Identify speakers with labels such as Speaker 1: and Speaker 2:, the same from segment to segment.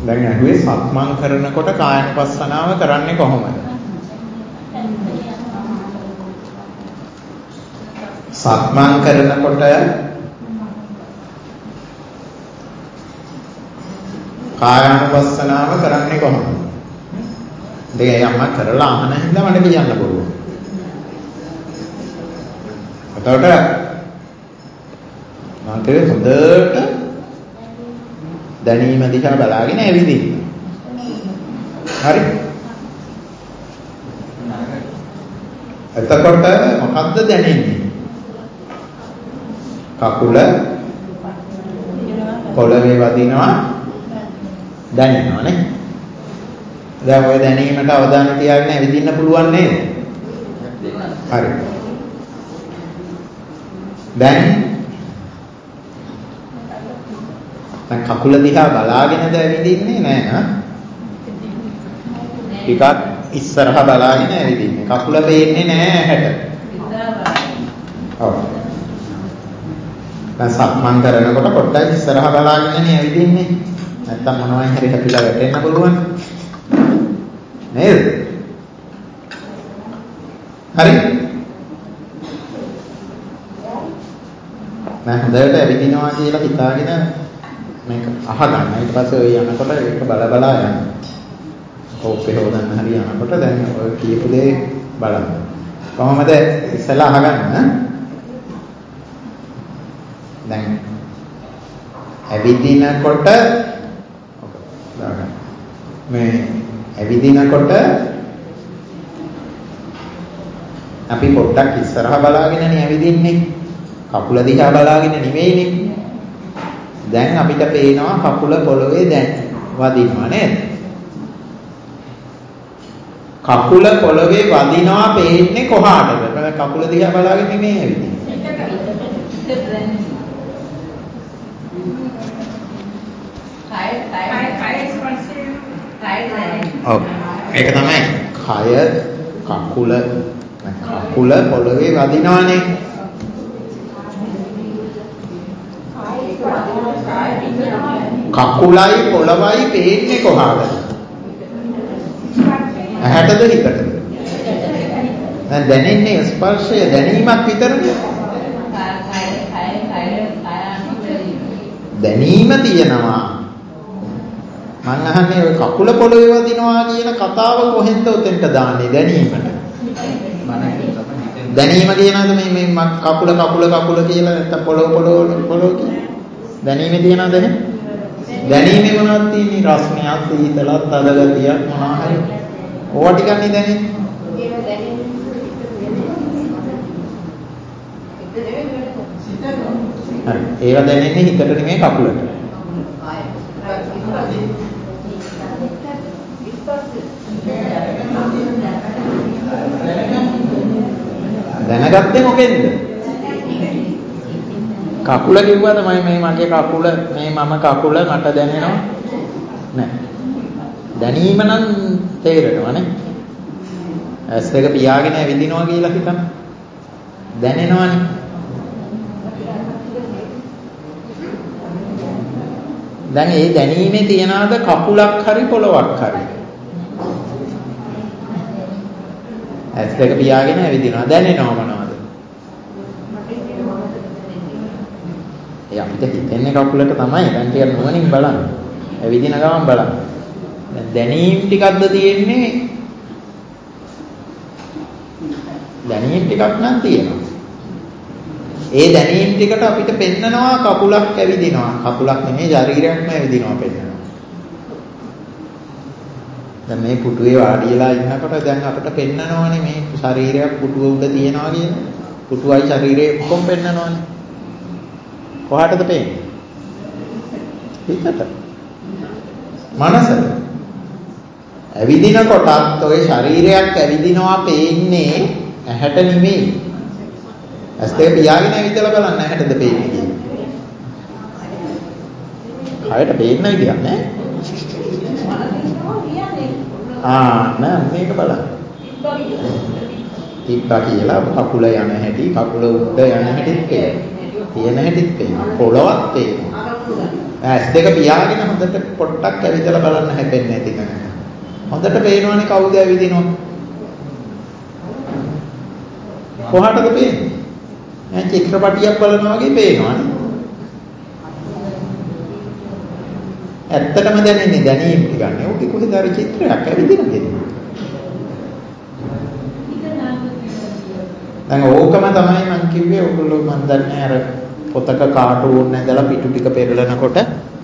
Speaker 1: දැන් අහුවේ සක්මන් කරනකොට කායනුපස්සනාව කරන්නේ කොහොමද? සක්මන් කරනකොට කායනුපස්සනාව කරන්නේ කොහොමද? දෙය යම්ම කරලා අහන හින්දා මට කියන්න පුළුවන්. එතකොට මම කිව්වේ හොඳට දැනීම දිහා බලාගෙන ඇවිදින්න. හරි? එතකොට මොකද්ද දැනෙන්නේ? කකුල පොළවේ වදිනවා දැනෙනවා නේ. දැන් ඔය දැනීමට අවධානය තියාගෙන ඇවිදින්න පුළුවන් නේද? හරි. දැන් කකුල දිහා බලාගෙනද ඇවිදින්නේ නෑ ටිකක් ඉස්සරහා බලාගෙන ඇවිදින්නේ. කකුල පේන්නේ නෑ ඇහැට. ඔව්. දැන් සක්මන් කරනකොට පොඩ්ඩක් ඉස්සරහා බලාගෙනනේ ඇවිදින්නේ. නැත්තම් මොනවයි හරි හැපිලා වැටෙන්න පුළුවන්. නේද? හරි. මම හොඳට ඇවිදිනවා කියලා හිතාගෙන මේක අහගන්න. ඊට පස්සේ ඔය යනකොට ඒක බල බලා යන්න. ඕකේ හොදන්න හරි යනකොට දැන් ඔය කියපු දේ බලන්න. කොහොමද ඉස්සලා අහගන්න? දැන් ඇවිදිනකොට මේ ඇවිදිනකොට අපි පොඩ්ඩක් ඉස්සරහා බලාගෙනනේ ඇවිදින්නේ. කකුල දිහා බලාගෙන නෙවෙයිනේ. දැන් අපිට පේනවා කකුල පොළවේ දැන් වදිනවා නේද? කකුල පොළවේ වදිනවා පේන්නේ කොහාටද? කකුල දිහා බලාගෙන නෙමෙයි ඇවිදින්නේ. ඔව්. ඒක තමයි කය කකුල පොළවේ වදිනවානේ. කකුලයි පොළවයි පේන්නේ කොහාටද? ඇහැටද හිතටද? දැන් දැනෙන්නේ ස්පර්ශය දැනීමක් විතරනේ. දැනීම තියෙනවා. මං අහන්නේ ඔය කකුල පොළවේ වදිනවා කියන කතාව කොහෙන්ද උතෙන්ට දාන්නේ දැනීමට? දැනීම කියනවාද මේ කකුල කියලා නැත්නම් පොළව කියලා? දැනීමේ තියනවාද එහෙනම්? දැනීමේ මොනවද තියෙන්නේ? රස්නයක්, සීතලක්, තද ගතියක් මොනවා හරි. ඕවා ටිකක් නේ දැනෙන්නේ. හරි. ඒවා දැනෙන්නේ හිතට නෙමෙයි කකුලට. දැනගත්තේ මොකෙන්ද? කකුල කිව්වද මේ මගේ කකුල මේ මම කකුල මට දැනෙනවා නෑ. දැනීම නම් තේරෙනවා නේ. ඇස් දෙක පියාගෙන ඇවිදිනවා කියලා හිතන්න. දැනෙනවනේ. දැන් ඒ දැනීමේ තියනවාද කකුලක් හරි පොළවක් හරි? ඇස් දෙක පියාගෙන ඇවිදිනවා දැනෙනව මොනවද? ඒ අපිට හිතෙන්නේ කකුලට තමයි. දැන් ටිකක් නුවණින් බලන්න. ඇවිදින ගමන් බලන්න. දැන් දැනීම් ටිකක්ද තියෙන්නේ? දැනීම් ටිකක් නම් තියෙනවා. ඒ දැනීම් ටිකට අපිට පෙන්නනවා කකුලක් ඇවිදිනවා. කකුලක් නෙමෙයි ශරීරයක්ම ඇවිදිනවා පෙන්නනවා. දැන් මේ පුටුවේ වාඩිලා ඉන්නකොට දැන් අපිට පෙන්නනවානේ මේ ශරීරයක් පුටුව උඩ තියනවා කියන. පුටුවයි ශරීරය කොම් පෙන්නනවානේ. කොහාටද පේන්නේ? හිතට. මනසට. ඇවිදින කොටත් ඔය ශරීරයක් ඇවිදිනවා පේන්නේ ඇහැට නෙමෙයි. ඇස් දෙක පියාගෙන ඇවිදලා බලන්න ඇහැටද පේන්නේ කියන්නේ. කයට පේන්න විදියක් නෑ. නෑ මේක බලන්න. තිබ්බා කියලා කකුල යන හැටි, කකුල උඩ යන හැටිත් පේනවා. තියෙන හැටිත් පේනවා. පොළවක් පේනවා. ඇස් දෙක පියාගෙන හොඳට පොට්ටක් ඇවිදලා බලන්න හැපෙන්නේ නැති කෙනෙක්. හොඳට පේනවනේ කවුද ඇවිදිනව. කොහාටද පේන්නේ? දැන් චිත්‍රපටියක් බලනවා වගේ පේනවනේ. ඇත්තටම දැනෙන්නේ දැනීම් ටික ගන්න. ඕකේ කොහෙද අර චිත්‍රයක් ඇවිදිනකද? දැන් ඕකම තමයි මම කිව්වේ. ඔයගොල්ලෝ මන් දන්නේ අර පොතක කාටුන් ඇඳලා පිටු ටික පෙරලනකොට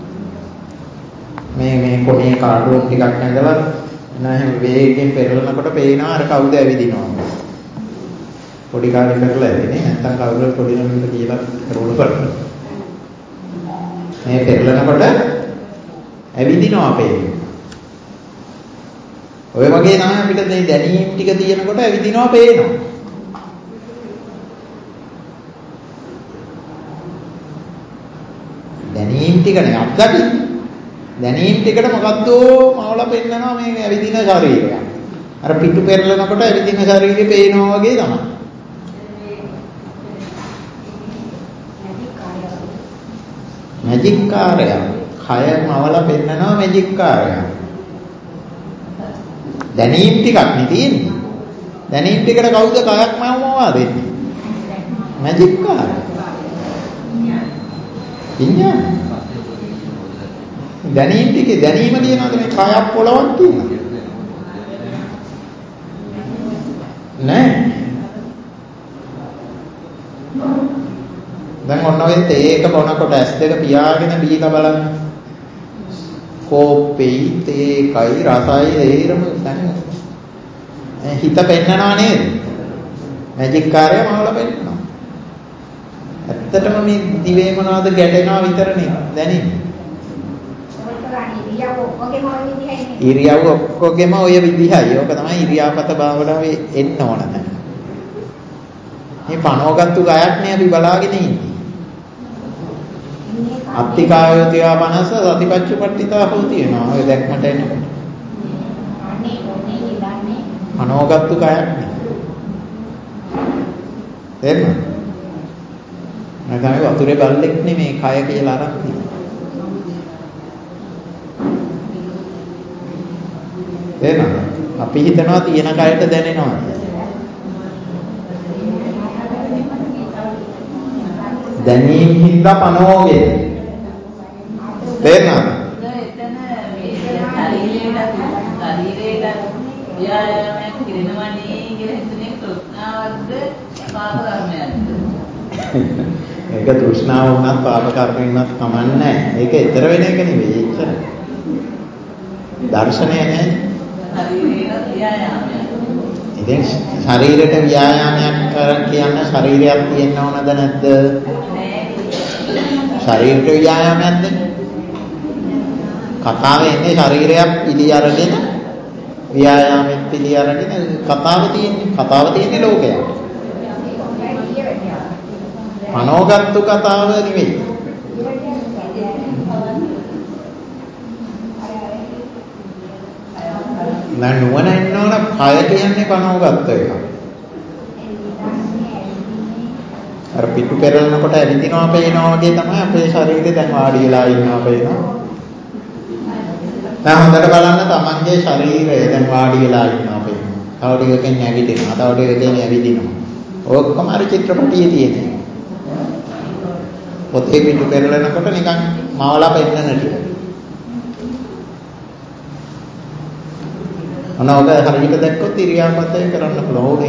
Speaker 1: මේ කොනේ කාටුන් ටිකක් ඇඳලා එහෙනම් වේගෙන් පෙරලනකොට පේනවා අර කවුද ඇවිදිනවා. පොඩි කාලේ කරලා ඇවිදිනේ නැත්තම් කවුරුත් පොඩි ළමයින්ට කියලා රෝල් කරනවා. මේ පෙරලනකොට ඇවිදිනවා පේනවා. ඔය වගේ තමයි අපිට මේ දැනීම් ටික තියෙනකොට ඇවිදිනවා පේනවා. දැනීම් ටිකනේ අත්දකින්න. දැනීම් ටිකට මොකද්ද මවලා පෙන්නනවා මේ ඇවිදින ශරීරය. අර පිටු පෙරලනකොට ඇවිදින ශරීරය පේනවා වගේ තමයි. මැජික් කාර්යය. කය මවලා පෙන්නනවා මැජික් කාර්යය. දැනීම් ටිකක් නේ තියෙන්නේ. දැනීම් ටිකට කවුද කයක් මවනවා දෙන්නේ? මැජික් කාර්යය. විඤ්ඤාණ. දැනීම ටිකේ දැනීම කියනවාද මේ කයක් පොළවක් කියනවා? නෑ. දැන් ඔන්න ඔය තේක බොනකොට ඇස් දෙක පියාගෙන බීලා බලන්න. කෝපෙයි තේකයි රසයි ඒරම දැන් හිත පෙන්නනවා නේද? මැජික් කාර්යය මවලා පෙන්නනවා. ඇත්තටම මේ දිවේ මොනවද ගැටෙනවා විතරනේ දැනෙන්නේ. ඉරියව් ඔක්කොගෙම ඔය විදිහයි. ඕක තමයි ඉරියාපත භාවනාවේ එන්න ඕන දැන්. මේ පනෝගත්තු ගයක් නේ අපි බලාගෙන ඉන්නේ. අත්තිකායෝතියා මනස සතිපච්චුපට්ඨිතා හොති වෙනවා. ඔය දැක්මට එනකොට. පනෝගත්තු ගයක් නේ. එන්න. මම තමයි වතුරේ බල්ලෙක් නෙමේ කය කියලා අරන් තියෙන්නේ. එහෙනම් අපි හිතනවා තියෙන කයට දැනෙනවා. දැනීම් හින්දා පනෝගේ. තේරෙනවද?
Speaker 2: එතන මේ ශරීරයට ව්‍යායාමයක් කිරෙනවනේ කියලා හිතන්නේ තෘෂ්ණාවක්ද පාප කර්මයක්ද?
Speaker 1: ඒක තෘෂ්ණාව වුණත් පාප කර්මයක් වුණත් කමන්නේ නැහැ. ඒක ඊතර වෙන එක නෙවෙයි එච්චර. දර්ශනය නැහැ.
Speaker 2: ශරීරයට ව්‍යායාමයක්.
Speaker 1: ඉතින් ශරීරයට ව්‍යායාමයක් කරන් කියන්න ශරීරයක් තියෙන්න ඕනද නැද්ද? ශරීරයට ව්‍යායාමයක්ද? කතාවේ එන්නේ ශරීරයක් පිළි අරගෙන ව්‍යායාමෙත් පිළි අරගෙන කතාව තියෙන්නේ ලෝකයක්. පනෝගත්තු කතාව නෙවෙයි. නුවණ එන්නවන කය කියන්නේ පනෝගත්ත එක. අර පිටු පෙරලනකොට ඇවිදිනවා පේනවා වගේ තමයි අපේ ශරීරේ දැන් වාඩි වෙලා ඉන්නවා පේනවා. දැන් හොඳට බලන්න තමන්ගේ ශරීරය දැන් වාඩි වෙලා ඉන්නවා පේනවා. තව ටිකකින් නැගිටිනවා. තව ටිකකින් ඇවිදිනවා. ඔක්කොම අර චිත්‍රපටියේ තියෙනවා. පොතේ පිටු පෙරලනකොට නිකන් මවලා පෙන්නන ටික. අනවක හරියට දැක්කොත් ඉරියාපතේ කරන්න පුළුවන්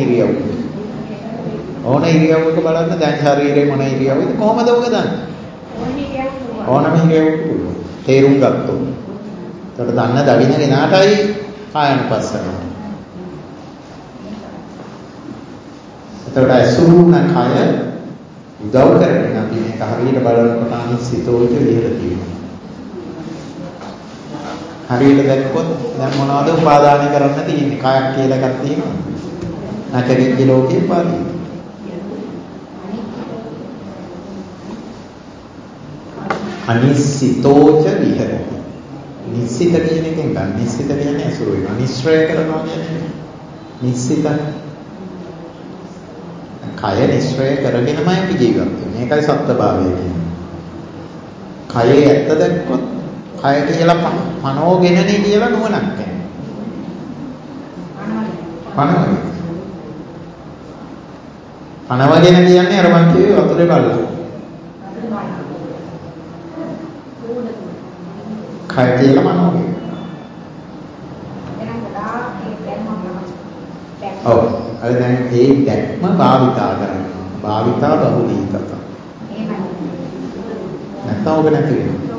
Speaker 1: ඕන ඉරියව්වක බලන්න දැන් ශරීරේ මොන ඉරියව්වද කොහමද ඔක දන්නේ? ඕනම ඉරියව්වක පුළුවන්. තේරුම් ගත්තොත්. ඒකට දන්න දවින කෙනාටයි කායනුපස්සන. ඒකට අසුරුණ කය උදව් කරගෙන අපි මේක හරියට බලනකොට අනිසිතෝච විහෙරති. හරියට දැක්කොත් දැන් මොනවද උපාදානය කරන්න තියෙන්නේ? කායක් කියලා එකක් තියෙනවා. නැකෙච්ච ලෝකේ පාරි. අනිසිතෝච විහෙරති. නිසිත කියන එකෙන් ගන්න. නිසිත කියන්නේ අසුරු වෙනවා. නිශ්‍රය කරනවා කියන්නේ නිසිත. කය නිශ්‍රය කරගෙනමයි අපි ජීවත් වෙන්නේ. මේකයි සත්‍යභාවය කියන්නේ. කයේ ඇත්ත දැක්කොත් කය කියලා පනෝගෙනනේ කියලා නුවණක් එනවා. පනවගෙන කියන්නේ අර මං කිව්වේ වතුරේ බලලා. කය කියලා පනෝගෙන. ඔව්. අර දැන් ඒ දැක්ම භාවිතා කරනවා. භාවිතා බහුලීකත. නැත්නම් ඔබ නැති වෙනවා.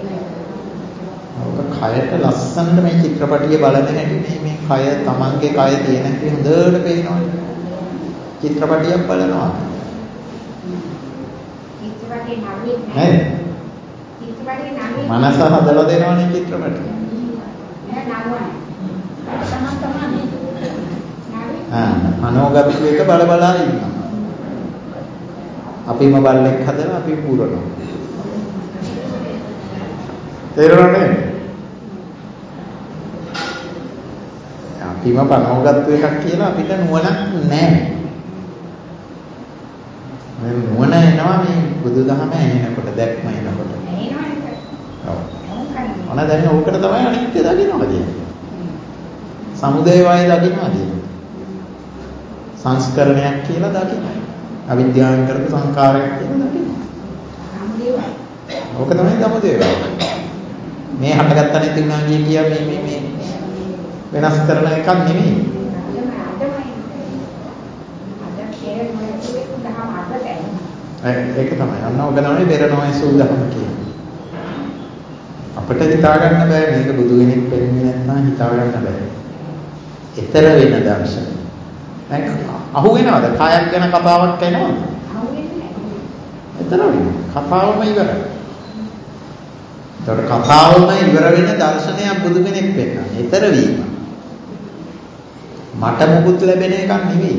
Speaker 1: ඔබ කයට ලස්සනට මේ චිත්‍රපටිය බලන හැටි මේ කය Tamanගේ කය තියෙන හැටි හොඳට පේනවනේ. චිත්‍රපටියක් බලනවා. චිත්‍රපටිය නෑ. චිත්‍රපටිය නෑ. මනස හදලා දෙනවනේ චිත්‍රපටිය. නෑ නරුවනේ. අනෝගත එක බල බලා ඉන්නවා. අපිම බල්ලෙක් හදලා අපි පුරනවා. තේරුණානේ? අපිම පනෝගත්තු එකක් කියලා අපිට නුවණක් නැහැ. මේ නුවණ එනවා මේ බුදුදහම ඇහෙනකොට දැක්ම එනකොට. ඔව්. ඔන්න දැන් ඕකට තමයි අනිත්‍ය දකින්නවා කියන්නේ. සමුදය වය දකින්නවා කියන්නේ. සංස්කරණයක් කියලා දකින්න. අවිද්‍යාවෙන් කරපු සංකාරයක් කියලා දකින්න. ඕක තමයි සමුදේ. මේ හටගත්ත නැති වුණා කිය මේ වෙනස් කරන එකක් නෙමෙයි. ඒක තමයි. අන්න ඕක තමයි පෙරණෝයි සූදානම් කියන්නේ. අපිට හිතා ගන්න බෑ මේක බුදු කෙනෙක් වෙන්නේ නැත්නම් හිතා ගන්න බෑ. ඊතර වෙන දර්ශන. දැන් අහු වෙනවද? කායක් ගැන කතාවක් එනවද? අහු වෙන්නේ නැහැ. එතරම් කතාවම ඉවරයි. ඒතර කතාවම ඉවර වෙන දර්ශනයක් බුදු කෙනෙක් වෙන්නා. ඊතර වීම. මට මුකුත් ලැබෙන එකක් නෙවෙයි.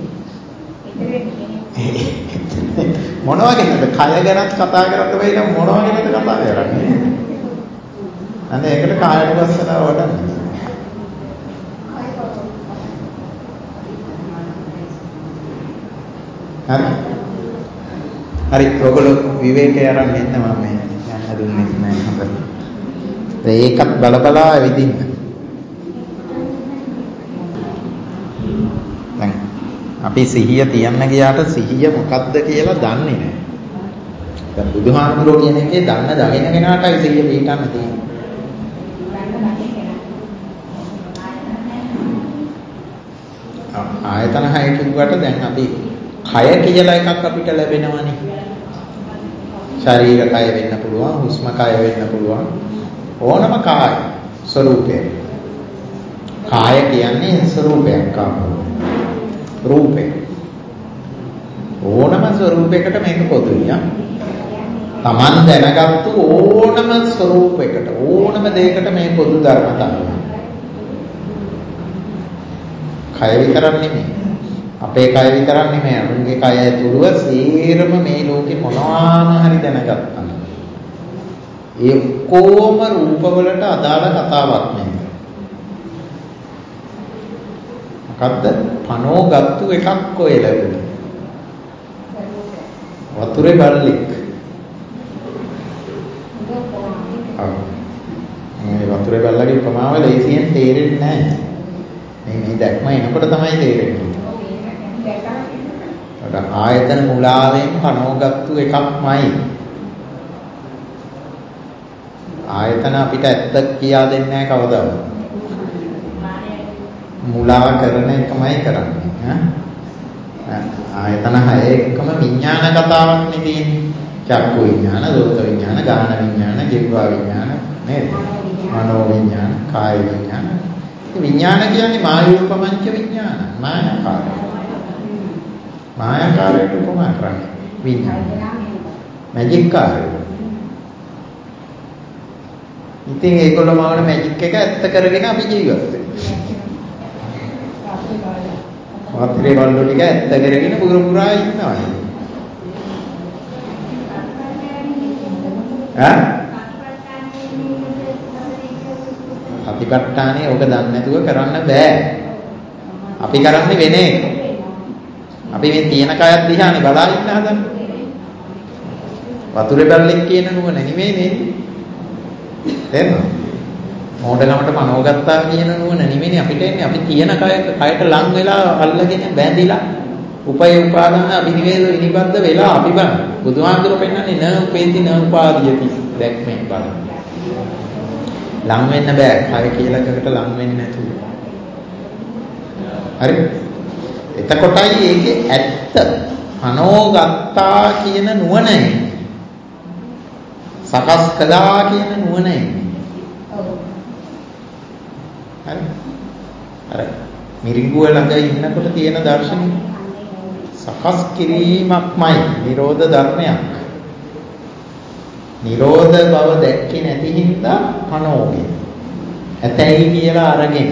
Speaker 1: මොනවා ගැනද? කය ගැනත් කතා කරන්න බැරි නම් මොනවා ගැනද කතා කරන්නේ? අනේ ඒකට කායනුපස්සනාව වඩන්න. හරි ඔයගොල්ලෝ විවේකේ අරන් ඉන්න මම මේ යන්න දුන්නේ නැහැ හතර. ඒකත් බලබලා විදින්න. දැන් අපි සිහිය තියන්න ගියාට සිහිය මොකක්ද කියලා දන්නේ නැහැ. දැන් බුදුහාමුදුරුවෝ කියන එකේ දන්න දකින කෙනාටයි සිහිය පිටන්න තියෙන්නේ. ආයතන 6 කිව්වට දැන් අපි කය කියලා එකක් අපිට ලැබෙනවනේ. ශරීර කය වෙන්න පුළුවන්, හුස්ම කය වෙන්න පුළුවන්. ඕනම කාය ස්වરૂපය. කාය කියන්නේ ස්වરૂපයක් ආපහු. රූපේ. ඕනම ස්වરૂපයකට මේක පොදුයි. Taman දැනගත්තු ඕනම ස්වરૂපයකට, ඕනම දෙයකට මේ පොදු ධර්මතාවය. කය විතරක් නෙමෙයි. අපේ කය විතරක් නෙමෙයි අනුන්ගේ කය ඇතුළුව සේරම මේ ලෝකේ මොනවාම හරි දැනගත්තා. ඒ කොම රූපවලට අදාළ කතාවක් නෙමෙයි. මොකද්ද? පනෝගත්තු එකක් කොහෙ ලැබුණේ? වතුරේ බල්ලෙක්. මේ වතුරේ බල්ලගේ උපමාව ලේසියෙන් තේරෙන්නේ නැහැ. මේ දැක්ම එනකොට තමයි තේරෙන්නේ. ආයතන මුලාවෙන් පනෝගත්තු එකක්මයි. ආයතන අපිට ඇත්ත කියා දෙන්නේ නැහැ කවදාවත්. මුලා කරන එකමයි කරන්නේ. ආයතන 6 එකම විඥාන කතාවක් නේ තියෙන්නේ. චක්කු විඥාන, රූප විඥාන, ගාන විඥාන, ජීවා විඥාන නේද? මනෝ විඥාන, කාය විඥාන. විඥාන කියන්නේ මායෝපමංච විඥාන. මායාකාරය. මායාකාරයට උපමා කරන්නේ විඥාන. මැජික් කාර්යය. ඉතින් ඒගොල්ලෝ මාවන මැජික් එක ඇත්ත කරගෙන අපි ජීවත් වෙනවා. වතුරේ බල්ලෝ ටික ඇත්ත කරගෙන පුරා ඉන්නවා. අතිපට්ඨානේ ඔක දන්නේ නැතුව කරන්න බෑ. අපි කරන්නේ වෙන එක. අපි මේ තියෙන කයත් දිහානේ බලා ඉන්න හදන්නේ. වතුරේ බැලලෙක් කියන නුවණ නෙමෙයි නේද? තේරෙනවද? මොඩගමට පනවගත්තා කියන නුවණ නෙමෙයි අපිට එන්නේ. අපි තියෙන කයට ලං වෙලා අල්ලගෙන බැඳිලා උපය උපාදාන අභිනිවේද විනිබද්ධ වෙලා අපි බලන්න. බුදුහාමුදුරුවෝ පෙන්නන්නේ න උපේති න උපාදීයති දැක්මෙන් බලන්න. ලං වෙන්න බෑ. කය කියලා එකකට ලං වෙන්නේ නැතුව. හරි? එතකොටයි ඒකේ ඇත්ත පනෝගත්තා කියන නුවණ එන්නේ. සකස් කළා කියන නුවණ එන්නේ. හරි? අර මිරිඟුව ළඟ ඉන්නකොට තියෙන දර්ශනය සකස් කිරීමක්මයි නිරෝධ ධර්මයක්. නිරෝධ බව දැක්කේ නැති හින්දා පනෝගේ. ඇතැයි කියලා අරගෙන.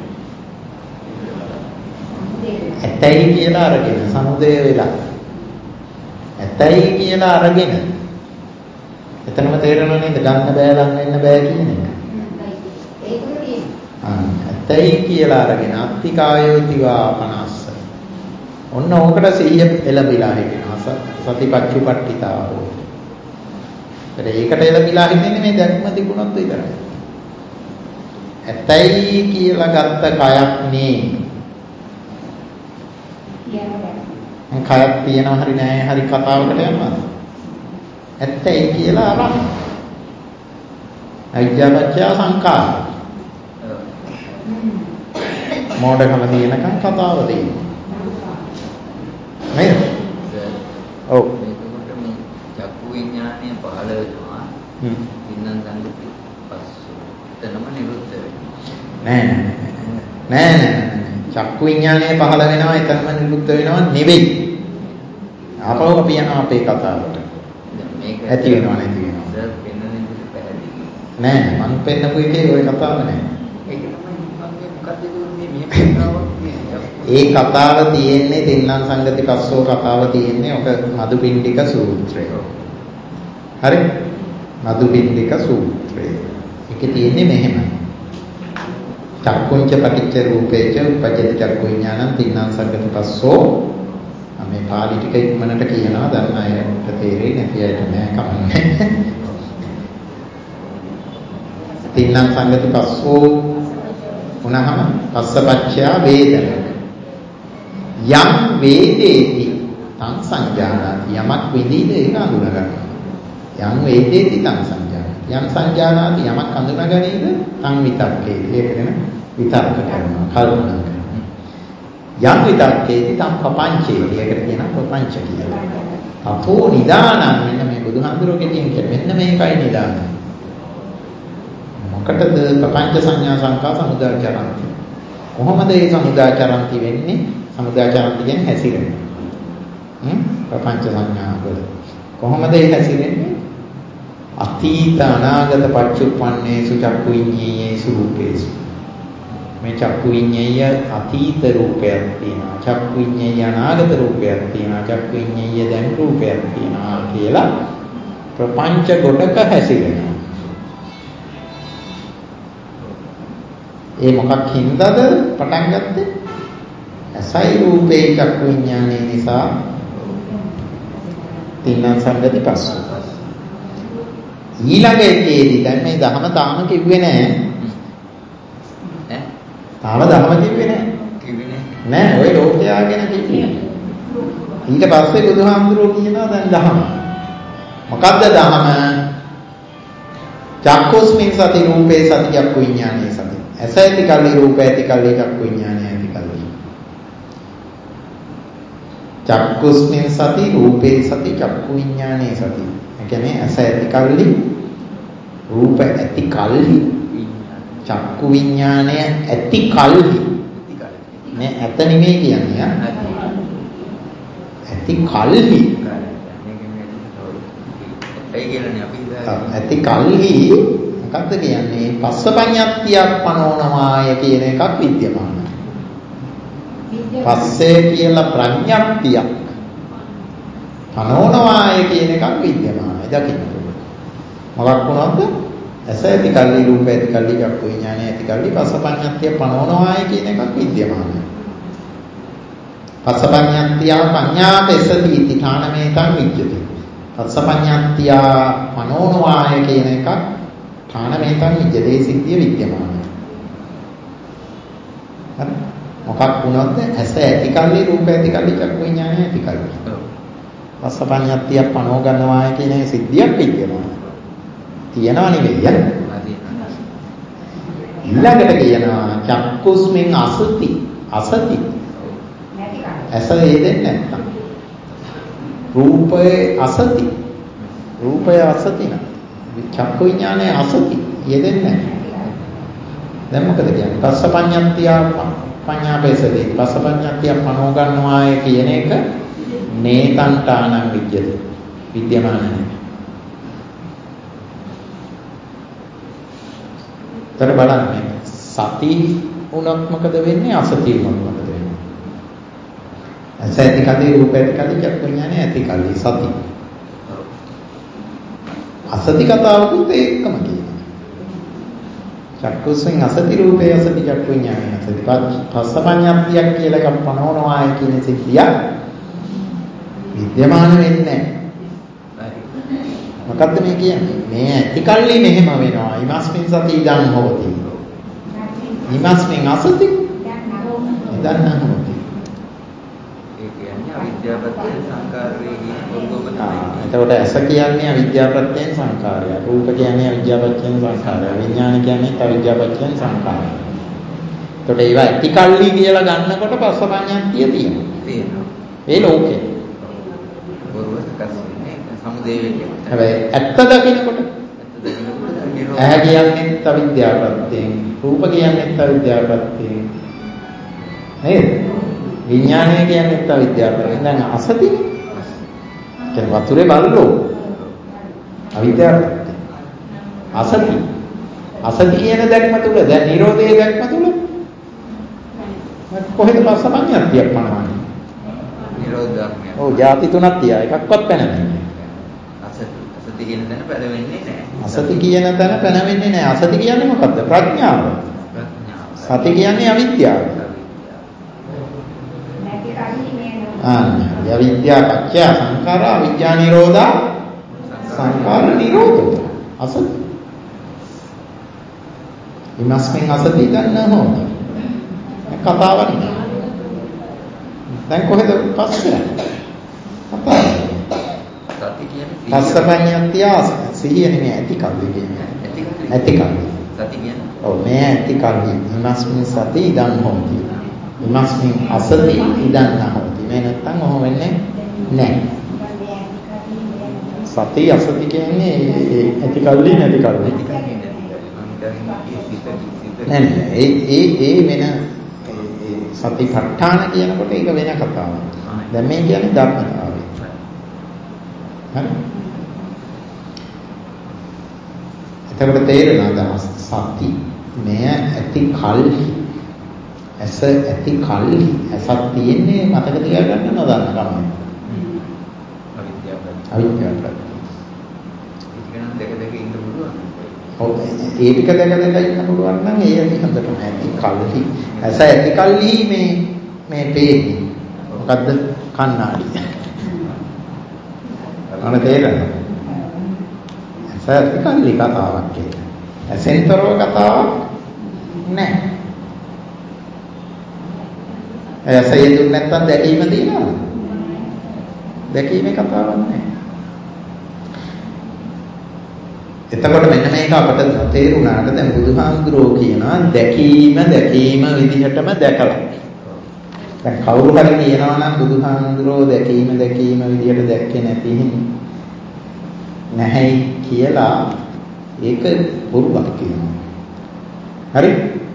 Speaker 1: ඇතැයි කියලා අරගෙන සමුදය වෙලා. ඇතැයි කියලා අරගෙන. එතනම තේරෙනව නේද? ගන්න බෑ ලං වෙන්න බෑ කියන එක. ඇතැයි කියලා අරගෙන අත්තිකායෝතිවා 50. ඔන්න ඕකට සිහිය එළඹිලා හිටිනවා. සතිපත්චුපට්ඨිතාව. ඒකට එළඹිලා හිටින්නේ මේ දැක්ම තිබුණොත් විතරයි. ඇතැයි කියලා ගත්ත කයක් නේ. කයක් තියෙනවා හරි නෑ හරි කතාවකට යනවා. ඇත්තයි කියලා අරන්. අවිද්‍යාවච්ඡය සංඛාර. මොඩකම තියෙනකන් කතාව තියෙනවා. නේද? ඔව්.
Speaker 3: මේකට මේ චක්කු විඥානය පහළ වෙනවා. විඥාන සංගති පස්සෝ. එතනම නිරුද්ධ වෙනවා. නෑ. චක්කු විඥානය පහළ වෙනවා එතනම නිරුද්ධ වෙනවා නෙවෙයි. ආපහු අපි යනවා අපේ කතාවට. මේක
Speaker 1: ඇති වෙනව නැති වෙනව.
Speaker 3: සර් පෙන්වන්නේ විදිහට පැහැදිලි.
Speaker 1: නෑ මං පෙන්නපු එකේ ওই කතාව නෑ.
Speaker 3: ඒක තමයි මම මොකක්ද කියන්නේ මේ කතාවක් කියන්නේ.
Speaker 1: ඒ කතාව තියෙන්නේ තින්නම් සංගති පස්සෝ කතාව තියෙන්නේ ඔක මදුපිණ්ඩික සූත්‍රය. හරි? මදුපිණ්ඩික සූත්‍රය. ඒකේ තියෙන්නේ මෙහෙම. චක්කුංච පටිච්ච රූපේච උපජ්ජති චක්කු විඥානං තින්නම් සංගති පස්සෝ. මේ පාළි ටික ඉක්මනට කියනවා දැන් අයට තේරෙන්නේ නැති අයට නෑ කමන්නේ. තින්නම් සංගති පස්සෝ උනහම පස්සපච්චයා වේදන. යම් වේදේති තං සංජානාති යමක් විඳීද ඒක අඳුන ගන්නවා. යම් වේදේති තං සංජානාති යම් සංජානාති යමක් අඳුන ගැනීමද තං විතක්කේති ඒකගෙන විතර්ක කරනවා කල්පනා කරනවා. යම් විතක්කේති තං පපංචේති ඒකට කියනවා ප්‍රපංච කියලා. අපෝ නිදානං මෙන්න මේ බුදුහාමුදුරුවෝ කියන්නේ මෙන්න මේකයි නිදානං. මොකටද ප්‍රපංච සංඥා සංකා සමුදාචරಂತಿ. කොහොමද මේ සමුදාචරಂತಿ වෙන්නේ? සමුදාචරಂತಿ කියන්නේ හැසිරෙනවා. ප්‍රපංච සංඥා වල කොහොමද ඒ හැසිරෙන්නේ? අතීත අනාගත පච්චුප්පන්නේසු චක්කු විඤ්ඤේයේසු රූපේසු. මේ චක්කු විඤ්ඤේය අතීත රූපයක් තියෙනවා. චක්කු විඤ්ඤේය අනාගත රූපයක් තියෙනවා. චක්කු විඤ්ඤේය දැන් රූපයක් තියෙනවා කියලා ප්‍රපංච ගොඩක හැසිරෙනවා. ඒ මොකක් හින්දාද පටන් ගත්තේ? ඇසයි රූපේ චක්කු විඥානේ නිසා තින්නම් සංගති පස්සෝ. ඊළඟ එකේදී දැන් මේ ධහම තාම කිව්වේ නෑ. තාම ධහම කිව්වේ නෑ. නෑ ඔය ලෝකයා ගැන කිව්වේ. ඊට පස්සේ බුදුහාමුදුරුවෝ කියනවා දැන් ධහම. මොකද්ද ධහම? චක්කුස්මින් සති රූපේ සති චක්කු විඥානේ සති. ඇස ඇති කල්ලි රූප ඇති කල්ලි චක්කු විඥානය ඇති කල්ලි. චක්කුස්මින් සති රූපේ සති චක්කු විඥානේ සති. ඒ කියන්නේ ඇස ඇති කල්ලි රූප ඇති කල්ලි චක්කු විඥානය ඇති කල්ලි. නේ ඇත නෙමෙයි කියන්නේ ඇති කල්ලි. ඇති කල්හි මොකක්ද කියන්නේ? පස්සපඤ්ඤත්තියක් පනෝනමාය කියන එකක් විද්‍යමානයි. පස්සේ කියලා ප්‍රඥප්තියක් පනෝනමාය කියන එකක් විද්‍යමානයි. දකින්න පුළුවන්. මොකක් වුණාද? ඇස ඇති කල්හි රූප ඇති කල්හි චක්කු විඥානය ඇති කල්හි පස්සපඤ්ඤත්තිය පනෝනමාය කියන එකක් විද්‍යමානයි. පස්සපඤ්ඤත්තිය පඤ්ඤාපෙසති ඨානමේතං විජ්ජති. පස්සපඤ්ඤාත්තිය මනෝනවාය කියන එකක් ඨානමේතං විජ්ජතේ සිද්ධිය විද්‍යමානයි. හරි මොකක් වුණොත්ද ඇස ඇති කල්ලි රූප ඇති කල්ලි චක්කු විඥානය ඇති කල්ලි. පස්සපඤ්ඤාත්තිය පනෝ ගන්නවාය කියන සිද්ධියක් විද්‍යමානයි. තියනවා නෙවෙයි. ඊළඟට කියනවා චක්කුස්මින් අසති ඇස වේදෙන්නේ නැත්තම් රූපේ අසති න චක්කු විඥානේ අසති යෙදෙන්නේ නැහැ. දැන් මොකද කියන්නේ? පස්සපඤ්ඤාත්තිය පඤ්ඤාපේසදී පස්සපඤ්ඤාත්තිය පනෝ ගන්නවාය කියන එක නේතන්තානං විද්‍යති විද්‍යමාන නැහැ. තර බලන්න සති උනත් මොකද වෙන්නේ අසති උනත් මොකද වෙන්නේ? ඇස ඇති කල්ලි රූප ඇති කල්ලි චක්කු විඥානේ ඇති කල්ලි සති. අසති කතාවකුත් ඒකම කියනවා. චක්කුස්ෙන් අසති රූපේ අසති චක්කු විඥානේ අසති පස්සපඤ්ඤාත්තියක් කියලා එකක් පනවනවායි කියන සිද්ධිය විද්‍යමාන වෙන්නේ නැහැ. මොකද්ද මේ කියන්නේ? මේ ඇති කල්ලි මෙහෙම වෙනවා. ීමස්මින් සති ඉදන් හොති. ීමස්මින් අසති ඉදන් හොති.
Speaker 3: ඒ කියන්නේ අවිද්‍යාවපත්‍ය සංකාරයේ කියන පොළොම තමයි.
Speaker 1: එතකොට ඇස කියන්නේ අවිද්‍යාවපත්‍යෙන් සංකාරය. රූප කියන්නේ අවිද්‍යාවපත්‍යෙන් සංකාරය. විඥාන කියන්නේ අවිද්‍යාවපත්‍යෙන් සංකාරය. එතකොට ඒවා ඇති කල්ලි කියලා ගන්නකොට පස්සපඤ්ඤාත්තිය තියෙනවා. ඒ ලෝකේ. හැබැයි ඇත්ත දකින්නකොට ඇහැ කියන්නේ අවිද්‍යාවපත්‍යෙන් රූප කියන්නේ අවිද්‍යාවපත්‍යෙන් නේද? විඥානය කියන්නේ අවිද්‍යාවපත්‍යෙන්. දැන් අසති කියන්නේ වතුරේ බල්ලෝ අවිද්‍යාවපත්‍යෙන්. අසති කියන දැක්ම තුල දැන් නිරෝධයේ දැක්ම තුල කොහෙද පස්සපඤ්ඤාත්තියක් පනවන්නේ? නිරෝධ ධර්මය. ඔව් ಜಾති තුනක් තියා එකක්වත් පැනන්නේ. අසති කියන තැන පැනවෙන්නේ නැහැ. අසති කියන තැන පැනවෙන්නේ නැහැ. අසති කියන්නේ මොකද්ද? ප්‍රඥාව. සති කියන්නේ අවිද්‍යාව. අවිද්‍යාව පත්‍ය සංඛාරා විඥා නිරෝධා සංඛාර නිරෝධෝ අසති. ීමස්මින් අසති ගන්න හොඳ. කතාවක් නෑ. දැන් කොහෙද පස්සේ? කතාව. සති කියන්නේ පස්සපඤ්ඤාත්තිය සිහිය නෙමෙයි ඇති කල්ලි කියන්නේ. ඇති කල්ලි. සති කියන්නේ. ඔව් මේ ඇති කල්ලි. ීමස්මින් සති ඉදන් හොති. ීමස්මින් අසති ඉදන් නහොති. මේ නැත්තම් ඔහොම වෙන්නේ නැහැ. සති අසති කියන්නේ ඇති කල්ලි නැති කල්ලි. නෑ ඒ වෙන සතිපට්ඨාන කියනකොට ඒක වෙන කතාවක්. දැන් මේ කියන්නේ ධර්මතාවය. හරි? එතකොට තේරෙනවද සති මෙය ඇති කල්හි ඇස ඇති කල්හි ඇසක් තියෙන්නේ මතක තියාගන්න නොදන්න කම. අවිද්‍යාව. ඒක නම් දෙක ඉන්න පුළුවන්. ඔව් ඒ ටික දෙක ඉන්න පුළුවන් නම් ඒ ඇති හොඳටම ඇති කල්හි ඇස ඇති කල්හි මේ පේන්නේ මොකද්ද කණ්ණාඩි. අනේ තේරෙනවද? ඇස ඇති කල්හි කතාවක් ඒක. ඇසෙන්තරව කතාවක් නෑ. ඇස යෙදුන්නේ නැත්තම් දැකීම තියෙනවද? දැකීමේ කතාවක් නෑ. එතකොට මෙන්න මේක අපට තේරුණාට දැන් බුදුහාමුදුරුවෝ කියනවා දැකීම විදිහටම දැකලා. දැන් කවුරු හරි කියනවා නම් බුදුහාමුදුරුවෝ දැකීම විදිහට දැක්කේ නැති නැහැයි කියලා ඒක බොරුවක් කියනවා. හරි?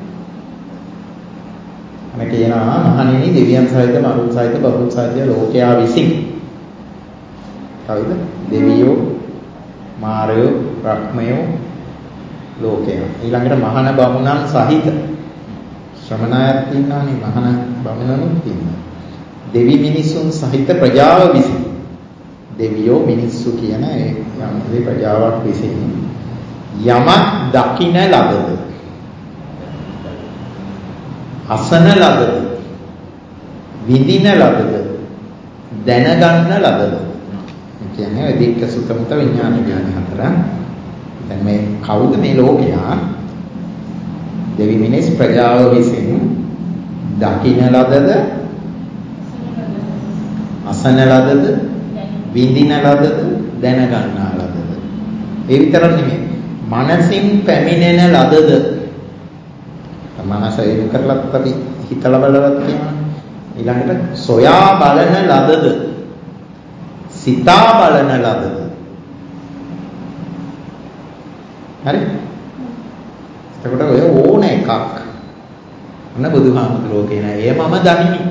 Speaker 1: අනේ කියනවා මහණෙනි දෙවියන් සහිත මරුන් සහිත බබුන් සහිත ලෝකයා විසින්. කවුද? දෙවියෝ මාරයෝ බ්‍රහ්මයෝ ලෝකයෝ ඊළඟට මහාන බමුණන් සහිත ශ්‍රමණයත් ඉන්නවනේ මහාන බමුණනුත් ඉන්නවා දෙවි මිනිසුන් සහිත ප්‍රජාව විසින් දෙවියෝ මිනිස්සු කියන ඒ යම් ප්‍රජාවක් විසින් යමක් දකින්න ලබද අසන ලබද විඳින ලබද දැනගන්න ලබද කියන්නේ ඔය දික්ක සුතමත විඥාන කියන හතර. දැන් මේ කවුද මේ ලෝකයා? දෙවි මිනිස් ප්‍රජාව විසින් දකින්න ලදද, අසන ලදද, විඳින ලදද, දැනගන්නා ලදද. ඒ විතරක් නෙමෙයි. මනසින් පැමිණෙන ලදද. මනස ඒක කරලත් අපි හිතලා බලවත් කියනවා. ඊළඟට සොයා බලන ලදද, සිතා බලන ලදද. හරි? එතකොට ඔය ඕන එකක් අන්න බුදුහාමුදුරුවෝ කියන ඒ මම දනිමි.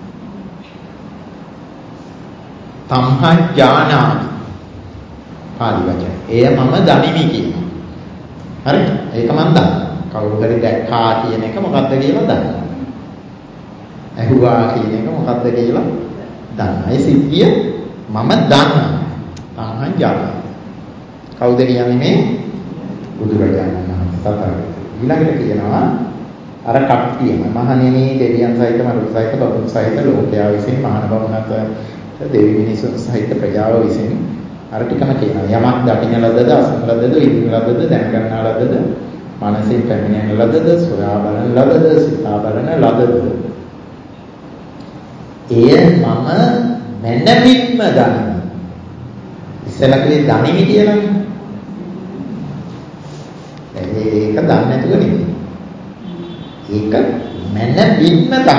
Speaker 1: තම්හජානාමි. පාලි වචන. එය මම දනිමි කියනවා. හරි? ඒක මම දන්නවා. කවුරු හරි දැක්කා කියන එක මොකක්ද කියලා දන්නවා. ඇහුවා කියන එක මොකක්ද කියලා දන්නවා. ඒ සිද්ධිය මම දන්නවා. තම්හජානාමි. කවුද කියන්නේ මේ? බුදුරජාණන් වහන්සේ තථාගතයන්. ඊළඟට කියනවා අර කප්පියම මහණෙනි දෙවියන් සහිත මරුන් සහිත බඹුන් සහිත ලෝකයා විසින් මහාන බමුණත දෙවි මිනිසුන් සහිත ප්‍රජාව විසින් අර ටිකම කියනවා යමක් දකින්න ලදද අසන ලදද ඉදින ලදද දැනගන්නා ලදද මනසින් පැමිණෙන ලදද සොයා බලන ලදද සිතා බලන ලදද එය මම මැනවින්ම දන්නවා ඉස්සලකේ දනිමි කියලානේ ඒක දන්නේ නැතුව නෙමෙයි. ඒක මනවින්ම දන්නවා.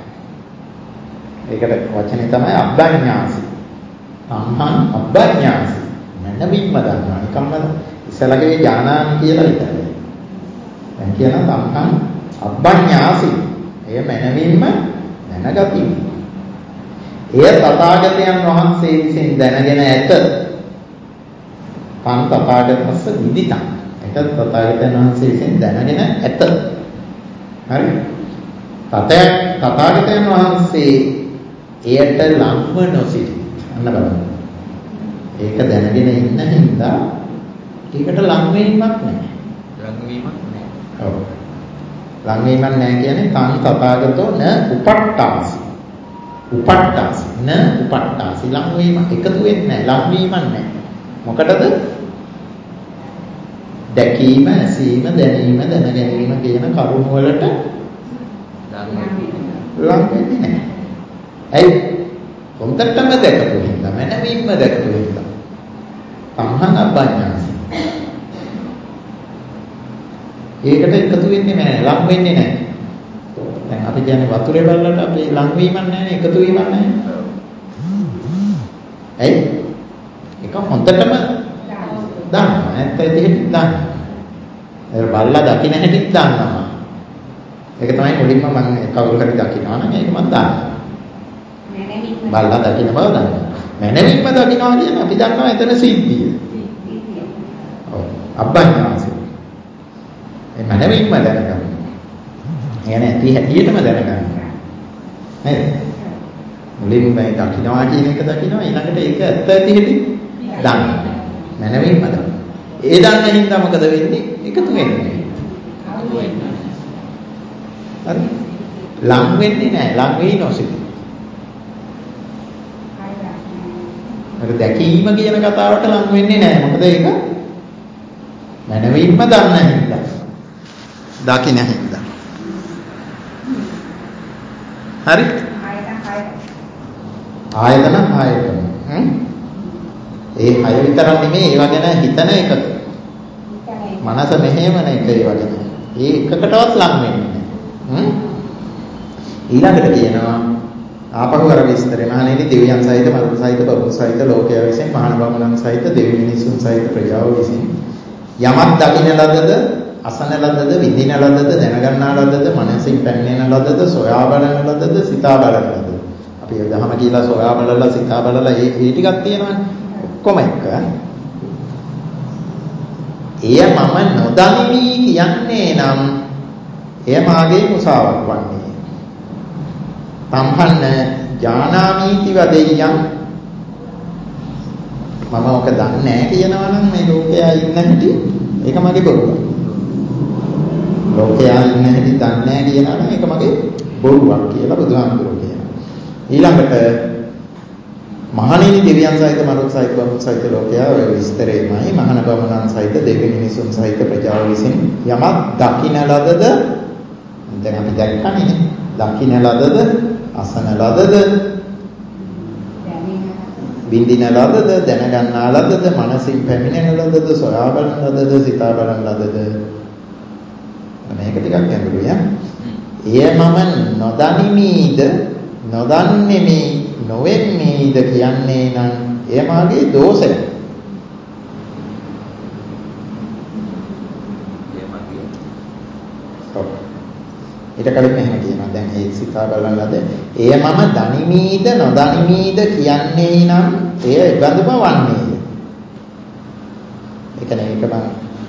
Speaker 1: ඒකට වචනේ තමයි අබ්බඤ්ඤාසි. සම්හං අබ්බඤ්ඤාසි. මනවින්ම දන්නවා. නිකම්ම ඉස්සලගේ ඥානාමි කියලා විතරයි. දැන් කියනවා සම්හං අබ්බඤ්ඤාසි. එය මනවින්ම දැනගතිමි. එය තථාගතයන් වහන්සේ විසින් දැනගෙන ඇත. පන් තථාගතස්ස විදිතං. තථාගතයන් වහන්සේ විසින් දැනගෙන ඇත. හරි? තථාගතයන් වහන්සේ එයට ලංව නොසිටි. අන්න බලන්න. ඒක දැනගෙන ඉන්න හින්දා ඒකට ලං වීමක් නැහැ.
Speaker 3: ලං වීමක් නැහැ.
Speaker 1: ඔව්. ලං වීමක් නැහැ කියන්නේ තං තථාගතෝ න උපට්ඨාසි. උපට්ඨාසි න උපට්ඨාසි ලං වීම එකතු වෙන්නේ නැහැ. ලං වීමක් නැහැ. මොකටද? දැකීම, ඇසීම, දැනීම, දැනගැනීම කියන කරුණු වලට ලං වෙන්නේ නැහැ. ඇයි? හොඳටම දැකපු හින්දා, මනවින්ම දැකපු හින්දා. සම්හං අබ්බඤ්ඤාසි. ඒකට එකතු වෙන්නේ නැහැ, ලං වෙන්නේ නැහැ. දැන් අපි කියන්නේ වතුරේ බලලට අපි ලං වීමක් නැහැ, එකතු වීමක් නැහැ. ඇයි? ඒක හොඳටම දන්නවා. ඇත්ත ඇහිටි දන්නවා. ඒක බල්ලා දකින්න හැටිත් දන්නවා. ඒක තමයි මුලින්ම මම කවුරු හරි දකින්නවා නම් ඒක මම දන්නවා. බල්ලා දකින්න බව දන්නවා. මනවින්ම දකින්නවා කියන්නේ අපි දන්නවා එතන සිද්ධිය. ඔව්. අබ්බඤ්ඤාසි. ඒ මනවින්ම දැනගන්න. එයා නැති හැටියටම දැනගන්න. නේද? මුලින්ම මේ දකින්නවා කියන එක දකින්නවා ඊළඟට ඒක ඇත්ත ඇහිටි දන්නවා. මනවින්ම දන්නවා. ඒ දන්න හින්දා මොකද වෙන්නේ? එකතු වෙන්නේ. හරි? ලං වෙන්නේ නැහැ. ලං වෙයි නොසිටි. අර දැකීම කියන කතාවට ලං වෙන්නේ නැහැ. මොකද ඒක මනවින්ම දන්න හින්දා. දකින්න හින්දා. හරි? ආයතන ආයතන. ඒ හය විතරක් නෙමෙයි ඒවා ගැන හිතන එක. මනස මෙහෙමන එක ඒවා ගැන. ඒ එකකටවත් ලං වෙන්නේ නැහැ. ඊළඟට කියනවා ආපහු අර විස්තරේ මහණෙනි දෙවියන් සහිත මරුන් සහිත බඹුන් සහිත ලෝකයා විසින් මහාන බමුණන් සහිත දෙවි මිනිසුන් සහිත ප්‍රජාව විසින් යමක් දකින්න ලදද අසන ලදද විඳින ලදද දැනගන්නා ලදද මනසින් පැමිණෙන ලදද සොයා බලන ලදද සිතා බලන ලදද අපි දහම කියලා සොයා බලලා සිතා බලලා ඒ ටිකක් තියෙනවානේ ඔක්කොම එක එය මම නොදනිමි කියන්නේ නම් එය මාගේ මුසාවක් වන්නේ සම්හන්න ඥානාමීති වදෙය්‍යං මම ඔක දන්නේ නැහැ කියනවා නම් මේ ලෝකයා ඉන්න හැටි ඒක මගේ බොරුවක්. ලෝකයා ඉන්න හැටි දන්නේ නැහැ කියනවා නම් ඒක මගේ බොරුවක් කියලා බුදුහාමුදුරුවෝ කියනවා. ඊළඟට මහණෙනි දෙවියන් සහිත මනුස්ස සහිත බඹුන් සහිත ලෝකයා ඔය විස්තරේමයි මහණ බමුණන් සහිත දෙවි මිනිසුන් සහිත ප්‍රජාව විසින් යමක් දකින්න ලදද දැන් අපි දැක්කනේ දකින්න ලදද අසන ලදද විඳින ලදද දැනගන්නා ලදද මනසින් පැමිණෙන ලදද සොයා බලන ලදද සිතා බලන ලදද මේක ටිකක් ගැඹුරුයි ඈ. එය මම නොදනිමීද නොදන්නේමි නොවෙන්නේද කියන්නේ නම් එය මාගේ දෝෂය. ඊට කලින් මෙහෙම කියනවා. දැන් ඒ සිතා බලන ලද එය මම දනිමීද නොදනිමීද කියන්නේ නම් එය ඉබඳුම වන්නේය. ඒක නේ ඒක මම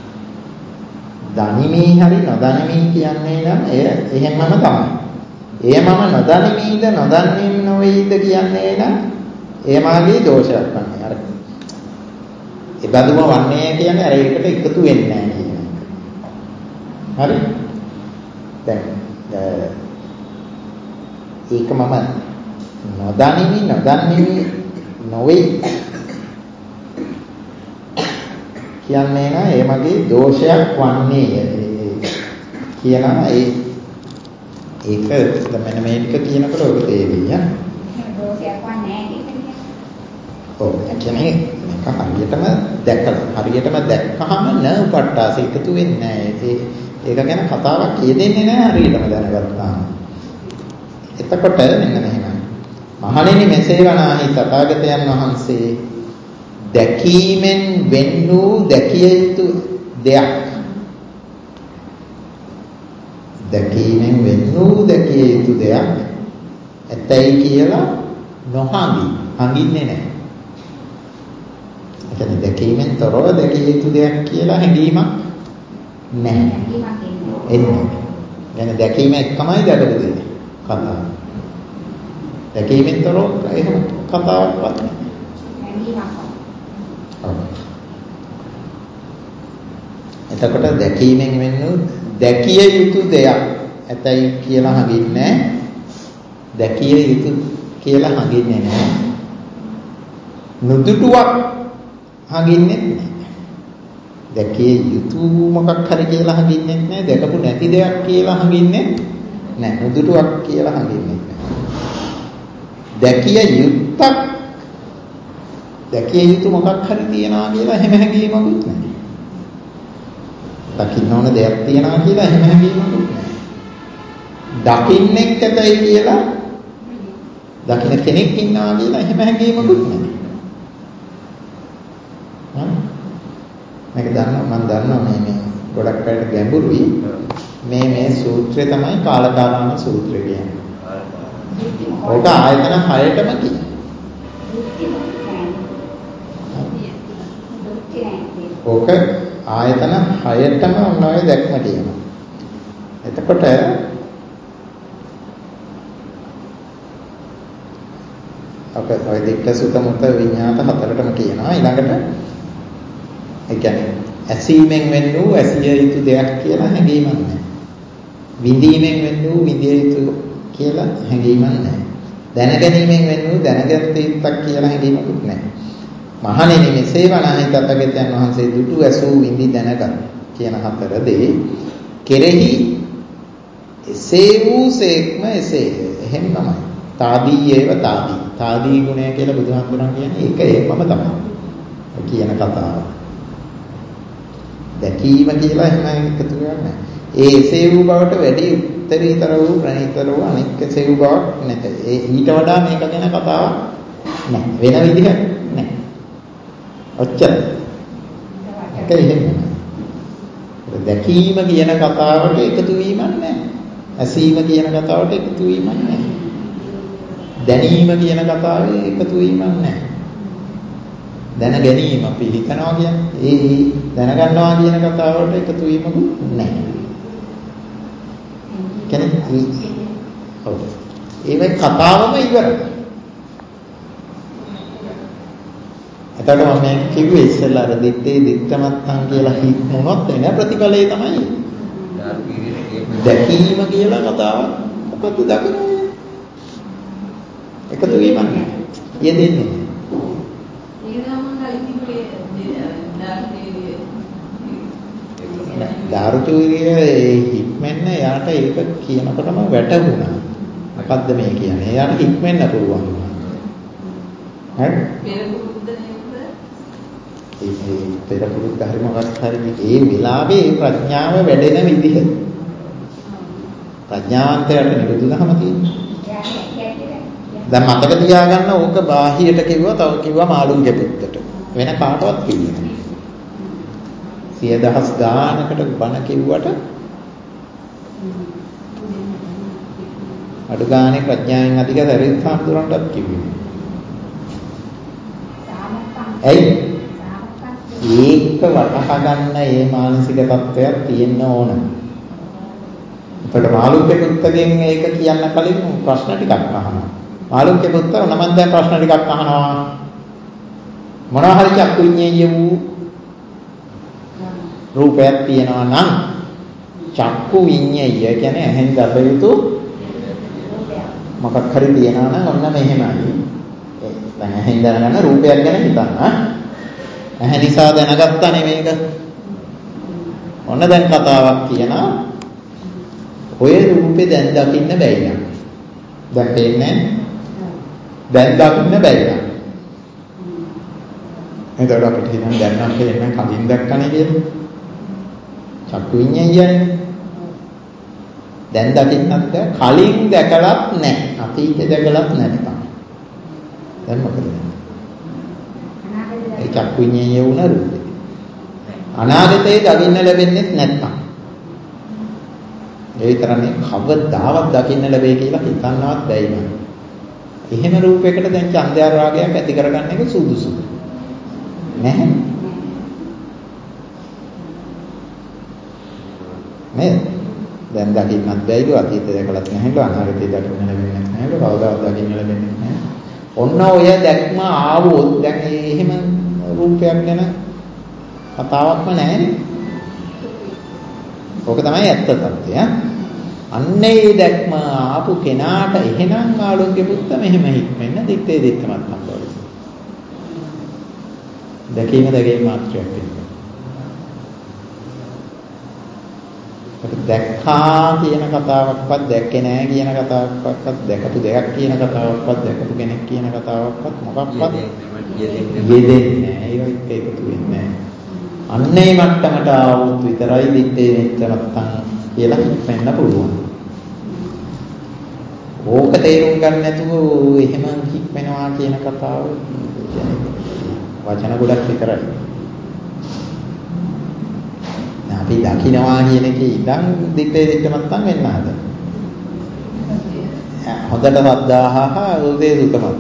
Speaker 1: දනිමි හරි නොදනිමි කියන්නේ නම් එය එහෙමම තමයි. එය මම නොදනිමීද නොදන්නේම නොවේද කියන්නේ නම් එය මාගේ දෝෂයක් වන්නේ. අර ඉබඳුම වන්නේ කියන්නේ අර ඒකට එකතු වෙන්නේ නැහැ කියන එක. හරි? දැන් ඒක මම නොදනිමි නොදන්නේමි නොවේ කියන්නේ නෑ ඒ මගේ දෝෂයක් වන්නේ කියනවා ඒක මෙන්න මේ ටික කියනකොට ඔබ තේරෙයි ඈ
Speaker 4: දෝෂයක් වන්නේ නෑ කියන්නේ.
Speaker 1: ඔව් කියන්නේ මේක හරියටම දැක්කම දැක්කහම න උපට්ඨාස එකතු වෙන්නේ නෑ ඒක ගැන කතාවක් කියෙන්නේ නෑ හරියටම දැනගත්තාම. එතකොට මෙන්න මෙහෙමයි. මහණෙනි මෙසේ වනාහි තථාගතයන් වහන්සේ දැකීමෙන් වෙන් වූ දැකිය යුතු දෙයක්. දැකීමෙන් වෙන් වූ දැකිය යුතු දෙයක් ඇතයි කියලා හඟින්නේ නැහැ. ඒ කියන්නේ දැකීමෙන් තොරව දැකිය යුතු දෙයක් කියලා හැඟීමක් නැහැ. එන්නේ. يعني දැකීම එක්කමයි දැකපු දෙය. කතාව. දැකීමෙන් තොරව එහෙම කතාවක් නැහැ. එතකොට දැකීමෙන් වෙන්නේ දැකිය යුතු දෙයක් ඇතයි කියලා හඟින්නේ දැකිය යුතු කියලා හඟින්නේ නැහැ. නුදුටුවක් හඟින්නේ නැහැ. දැකිය යුතු මොකක් හරි කියලා හඟින්නේ නැහැ. දැකපු නැති දෙයක් කියලා හඟින්නේ නැහැ. නුදුටුවක් කියලා හඟින්නේ නැහැ. දැකිය යුත්තක් දැකිය යුතු මොකක් හරි තියනවා කියලා එහෙම හැඟීමකුත් නැහැ. දකින්න ඕන දෙයක් තියනවා කියලා එහෙම හැඟීමකුත් නැහැ. දකින්නෙක් ඇතයි කියලා දකින්න කෙනෙක් ඉන්නවා කියලා එහෙම හැඟීමකුත් නැහැ. මේක දන්නවා මම දන්නවා මේ ගොඩක් අයට ගැඹුරුයි. මේ සූත්‍රය තමයි කාලකාරාම සූත්‍රය කියන්නේ. ඕක ආයතන 6ටම කියන්නේ. ඕක ආයතන 6ටම ඔන්නෝය දැක්ම තියෙනවා. එතකොට අප ඔය දික්ක සුත මුත විඤ්ඤාත 4ටම කියනවා. ඊළඟට ඒ කියන්නේ ඇසීමෙන් වෙන්න වූ ඇසිය යුතු දෙයක් කියලා හැඟීමක් නැහැ. විඳීමෙන් වෙන්න වූ විඳිය යුතු කියලා හැඟීමක් නැහැ. දැනගැනීමෙන් වෙන්න වූ දැනගත යුත්තක් කියලා හැඟීමකුත් නැහැ. මහණෙනි මෙසේ වනාහි තථාගතයන් වහන්සේ දුටු ඇසූ විඳි දැනගත් කියන හතරදී කෙරෙහි එසේ වූ සේක්ම එසේ එහෙමමයි. තාදී ඒව තාදී. තාදී ගුණය කියලා බුදුහාමුදුරන් කියන්නේ ඒක ඒකම තමයි. කියන කතාව. දැකීම කියලා එහෙම එකතු කරන්නේ නැහැ. ඒ එසේ වූ බවට වැඩි උත්තරීතර වූ ප්‍රණීතර වූ අනෙක් එසේ වූ බවක් නැත. ඒ ඊට වඩා මේක ගැන කතාවක් නැහැ. වෙන විදිහක් නැහැ. ඔච්චර. ඒක එහෙම. දැකීම කියන කතාවට එකතු වීමක් නැහැ. ඇසීම කියන කතාවට එකතු වීමක් නැහැ. දැනීම කියන කතාවේ එකතු වීමක් නැහැ. දැන ගැනීම අපි හිතනවා කියන්නේ ඒ දැනගන්නවා කියන කතාවට එකතු වීමක් නැහැ. කියන්නේ ඔව්. ඒවයි කතාවම ඉවරයි. එතකොට මම මේ කිව්වේ ඉස්සෙල්ලා අර දිත්තේ දිත්තමත්තන් කියලා හිතනොත් එන ප්‍රතිඵලය තමයි දැකීම කියලා කතාවක්. මොකද්ද දකින්නේ? එකතු වීමක් නෑ. යෙදෙන්නේ. දාරුචූරිය හික්මෙන්න යාට ඒක කියනකොටම වැටහුණා. මොකද්ද මේ කියන්නේ? යාට හික්මෙන්න පුළුවන් වුණා. හරි? පෙර පුරුද්ද හරි මොකක් හරි ඒ වෙලාවේ ප්‍රඥාව වැඩෙන විදිහ. ප්‍රඥාවන්තයට නිරුදුදහම තියෙනවා. දැන් මතක තියාගන්න ඕක බාහියට කිව්වා තව කිව්වා මාළුන්ගේ පුත්තට. වෙන කාටවත් කිව්වේ නෑ. 100,000 ගානකට බණ කිව්වට අඩු ගානේ ප්‍රඥාවෙන් අධික සරිත් සම්තුරන්ටත් කිව්වේ. ඇයි? ඒක වටහා ගන්න මේ මානසික තත්ත්වයක් තියෙන්න ඕන. ඒකට මාළුන්ගේ පුත්තගෙන් ඒක කියන්න කලින් ප්‍රශ්න ටිකක් අහනවා. මාළුන්ගේ පුත්ත උන මම දැන් ප්‍රශ්න ටිකක් අහනවා. මොනවා හරි චක්කු විඤ්ඤාණය වූ රූපයක් තියෙනවා නම් චක්කු විඤ්ඤාණය කියන්නේ ඇහෙන් දත යුතු මොකක් හරි තියෙනවා නම් ඔන්න මෙහෙමයි. දැන් ඇහෙන් දැනගන්න රූපයක් ගැන හිතන්න. ඇහැ නිසා දැනගත්තානේ මේක. ඔන්න දැන් කතාවක් කියනවා. ඔය රූපේ දැන් දකින්න බැයි නම්. දැන් පේන්නේ දැන් දකින්න බැයි නම්. එතකොට අපිට හිතන්න දැන් නම් පේන්නේ කලින් දැක්කනේ කියලා. චක්කු විඤ්ඤාණයනේ. දැන් දකින්නත් කලින් දැකලත් නැහැ. අතීතේ දැකලත් නැත්නම්. දැන් මොකද වෙන්නේ? ඒ චක්කු විඤ්ඤාණය වුණ රූපේ. අනාගතේ දකින්න ලැබෙන්නේ නැත්නම්. ඒ විතරනේ කවදාවත් දකින්න ලැබෙයි කියලා හිතන්නවත් බැයි නෑ. එහෙම රූපයකට දැන් ඡන්දය රාගයක් ඇති කරගන්න එක සුදුසුද? නැහැ. නේද? දැන් දකින්නත් බැයිලු අතීතය දැකලත් නැහැලු අනාගතේ දකින්න ලැබෙන්නේ නැහැලු කවදාවත් දකින්න ලැබෙන්නේ නැහැ. ඔන්න ඔය දැක්ම ආවොත් දැන් එහෙම රූපයක් ගැන කතාවක්ම නැහැනේ. ඕක තමයි ඇත්ත තත්ත්වය. අන්නේ දැක්ම ආපු කෙනාට එහෙනම් ආලෝක්‍ය පුත්ත මෙහෙම හික්මෙන්න දිත්තේ දිත්තමත් සම්බවයි. දැකීම මාත්‍රයක් වෙනවා. දැක්කා කියන කතාවක්වත් දැක්කේ නැහැ කියන කතාවක්වත් දැකපු දෙයක් කියන කතාවක්වත් දැකපු කෙනෙක් කියන කතාවක්වත් මොකක්වත් යෙදෙන්නේ නැහැ. ඒක එකතු වෙන්නේ නැහැ. අන්නේ මට්ටමට ආවොත් විතරයි දිත්තේ නැත්තම් කියලා හිතන්න පුළුවන්. ඕක තේරුම් ගන්න නැතුව එහෙම හික්මනවා කියන කතාව වචන ගොඩක් විතරයි. අපි දකින්නවා කියන එකේ ඉඳන් දිත්තේ නැත්තම් වෙන්න හද. හොඳට සද්දාහහ උදේ සුතමත්.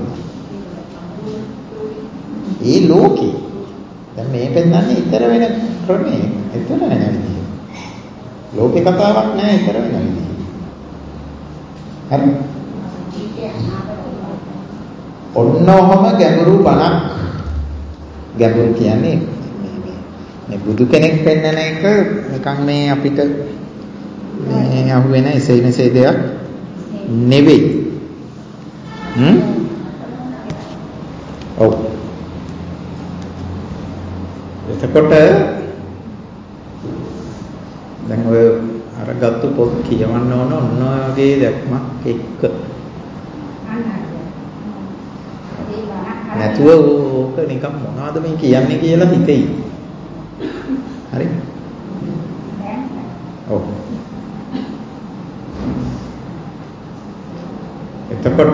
Speaker 1: ඒ ලෝකේ දැන් මේ පෙන්නන්නේ ඊතර වෙන ක්‍රමේ ඊතර වෙන විදිහ. ලෝකේ කතාවක් නෑ ඊතර වෙන විදිහ. හරි. ඔන්න ඔහම ගැඹුරු බණක්. ගැඹුරු කියන්නේ මේ බුදු කෙනෙක් පෙන්නන එක නිකන් මේ අපිට මේ අහු වෙන එසේ මෙසේ දෙයක් නෙවෙයි. ඔව්. එතකොට දැන් ඔය අරගත්තු පොත් කියවන්න ඕන ඔන්න ඔය වගේ දැක්මක් එක්ක. නැතුව ඕක නිකන් මොනවද මේ කියන්නේ කියලා හිතෙයි. හරි? ඔව්. එතකොට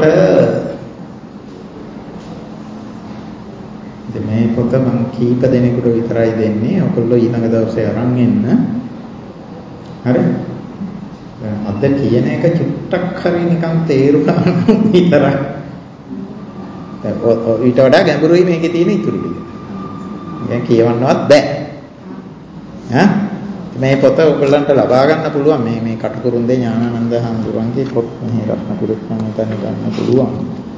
Speaker 1: මේ පොත මම කීප දෙනෙකුට විතරයි දෙන්නේ. ඔයගොල්ලෝ ඊළඟ දවසේ අරන් එන්න. හරි? අද කියන එක චුට්ටක් හරි නිකන් තේරුණා විතරයි. ඊට වඩා ගැඹුරුයි මේකේ තියෙන ඉතුරු ටික. දැන් කියවන්නවත් බෑ. මේ පොත ඔයගොල්ලන්ට ලබා ගන්න පුළුවන් මේ කටුකුරුන්දේ ඥානানন্দ හඳුරන්ගේ පොත් මේ රත්නපුරත් මම හිතන්නේ ගන්න පුළුවන්.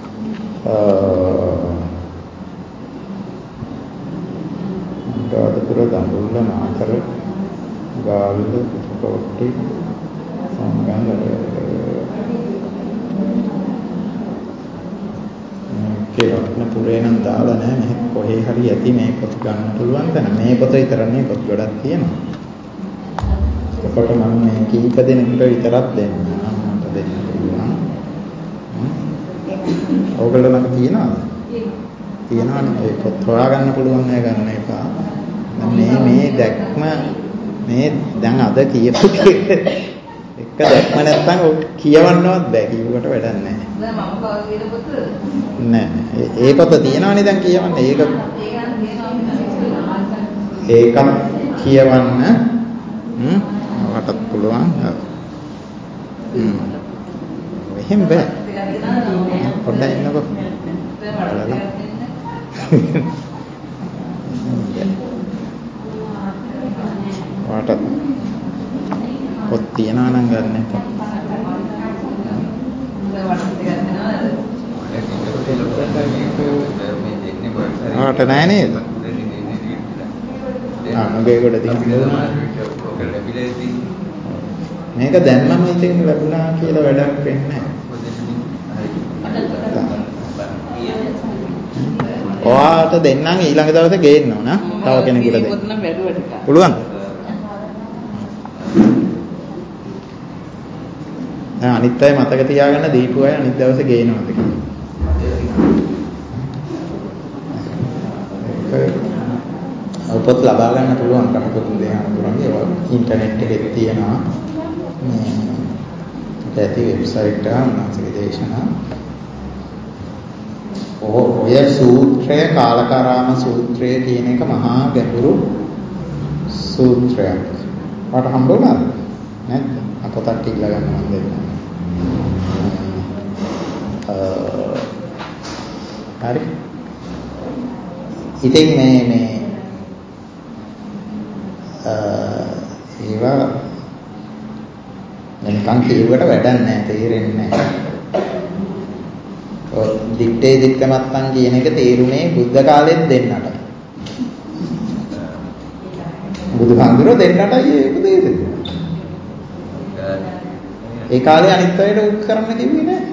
Speaker 1: ගාඩපුර දඹුල්ල මාතර ගාල්ල කොට්ටි සංගම් රත්නපුරේ නම් දාලා නැහැ. මේ කොහේ හරි ඇති මේ පොත් ගන්න පුළුවන් තැන. මේ පොත විතරනේ පොත් ගොඩක් තියෙනවා. එතකොට මම මේ කීප දෙනෙකුට විතරක් දෙන්න මට දෙන්න පුළුවන්. ඕගොල්ලෝ ළඟ තියනවද? තියනවනේ. ඒ පොත් හොයාගන්න පුළුවන් නෑ ගන්න එපා. මේ දැක්ම මේ දැන් අද කියපු එක දැක්ම නැත්තම් කියවන්නවත් බෑ. කිව්වට වැඩක් නෑ.
Speaker 2: දැන් මම කවුරුද පොත?
Speaker 1: නෑ. ඒ පොත තියනවනේ දැන් කියවන්න. ඒකත් කියවන්න. ඔයාටත් පුළුවන්. එහෙම බෑ. පොඩ්ඩක් ඉන්නකෝ. ඔයාටත් පොත් තියනවා නම් ගන්න එපා. ඔයාට නෑ නේද? මගේ කොට තියෙනවා. මේක දැම්මම ඉතින් ලැබුණා කියලා වැඩක් වෙන්නේ නැහැ. ඔයාට දෙන්නම් ඊළඟ දවසේ ගේන්න ඕන. තව කෙනෙකුට දෙන්න. පුළුවන්. අනිත් අය මතක තියාගන්න දීපු අය අනිත් දවසේ ගේනවාද කියලා. පොත් ලබා ගන්න පුළුවන් කමකුත් දෙහාමුදුරන්ගේ ඉන්ටර්නෙට් එකේ තියෙනවා. මේ ඇති වෙබ්සයිට් එක උන්වහන්සේගේ දේශනා. ඔය සූත්‍රය කාලකාරාම සූත්‍රය කියන එක මහා ගැඹුරු සූත්‍රයක්. ඔයාට හම්බ වුණාද? නැත්ද? අපතක් ඉල්ල ගන්න මම දෙන්නම්. හරි. ඉතින් මේ ඒවා නිකන් කියුවට වැඩක් නැහැ, තේරෙන්නේ නැහැ. ඔය දිත්තේ දික්කමත්තන් කියන එක තේරුනේ බුද්ධ කාලෙත් දෙන්නට. බුදුහාමුදුරුවෝ දෙන්නටයි ඒක තේරෙන්නේ. ඒ කාලේ අනිත් අයට උත් කරන්න කිව්වේ නැහැ.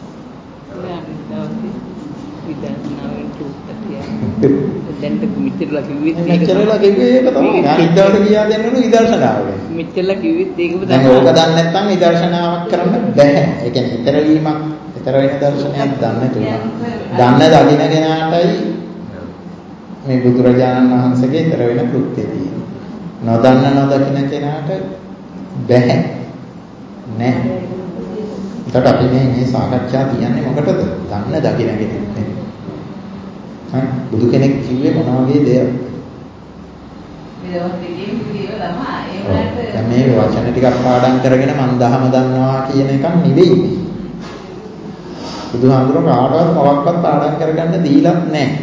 Speaker 5: දැන් මෙච්චරලා කිව්වෙත්
Speaker 1: මෙච්චරලා කිව්වේ ඒක තමයි. අනිද්දාට කියා දෙන්නලු විදර්ශනාව.
Speaker 5: මෙච්චරලා කිව්වෙත් ඒකම තමයි.
Speaker 1: දැන් ඕක දන්නේ නැත්නම් විදර්ශනාවක් කරන්න බෑ. ඒ කියන්නේ ඊතර වීමක්, ඊතර වෙන දර්ශනයක් දන්නේ තුන. දන්න දකින්න කෙනාටයි මේ බුදුරජාණන් වහන්සේගේ ඊතර වෙන කෘත්‍යය තියෙන්නේ. නොදන්න නොදකින්න කෙනාට බෑ. නෑ. ඒකට අපි මේ සාකච්ඡා තියන්නේ මොකටද? දන්න දකින්න කෙනෙක්. බුදු කෙනෙක් කිව්වේ මොන වගේ දෙයක්? මේ වචන ටිකක් පාඩම් කරගෙන මන් දහම දන්නවා කියන එකක් නෙවෙයි. බුදුහාමුදුරුවෝ කාටවත් මොකක්වත් පාඩම් කරගන්න දීලත් නැහැ.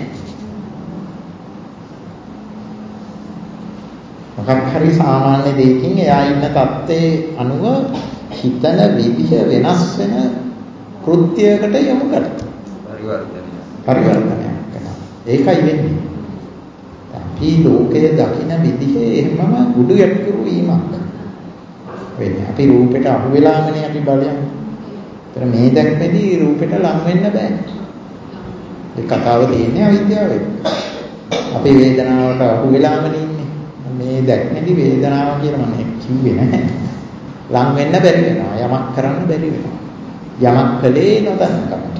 Speaker 1: මොකක් හරි සාමාන්‍ය දෙයකින් එයා ඉන්න தත්ත්වයේ අනුව හිතන විදිහ වෙනස් වෙන කෘත්‍යයකට යොමු කරනවා. පරිවර්තනයක්. ඒකයි වෙන්නේ. අපි ලෝකයේ දකින විදිහේ එහෙමම උඩු යටිකුරු වීමක් වෙන්නේ. අපි රූපෙට අහු වෙලාමනේ අපි බලන්නේ. ඒතර මේ දැක්මේදී රූපෙට ලං වෙන්න බෑ. ඒ කතාව තියෙන්නේ අවිද්‍යාවෙන්. අපි වේදනාවට අහු වෙලාමනේ ඉන්නේ. මේ දැක්මේදී වේදනාව කියලා මම කිව්වේ නැහැ. ලං වෙන්න බැරි වෙනවා. යමක් කරන්න බැරි වෙනවා. යමක් කලේ නොදන්නකමට.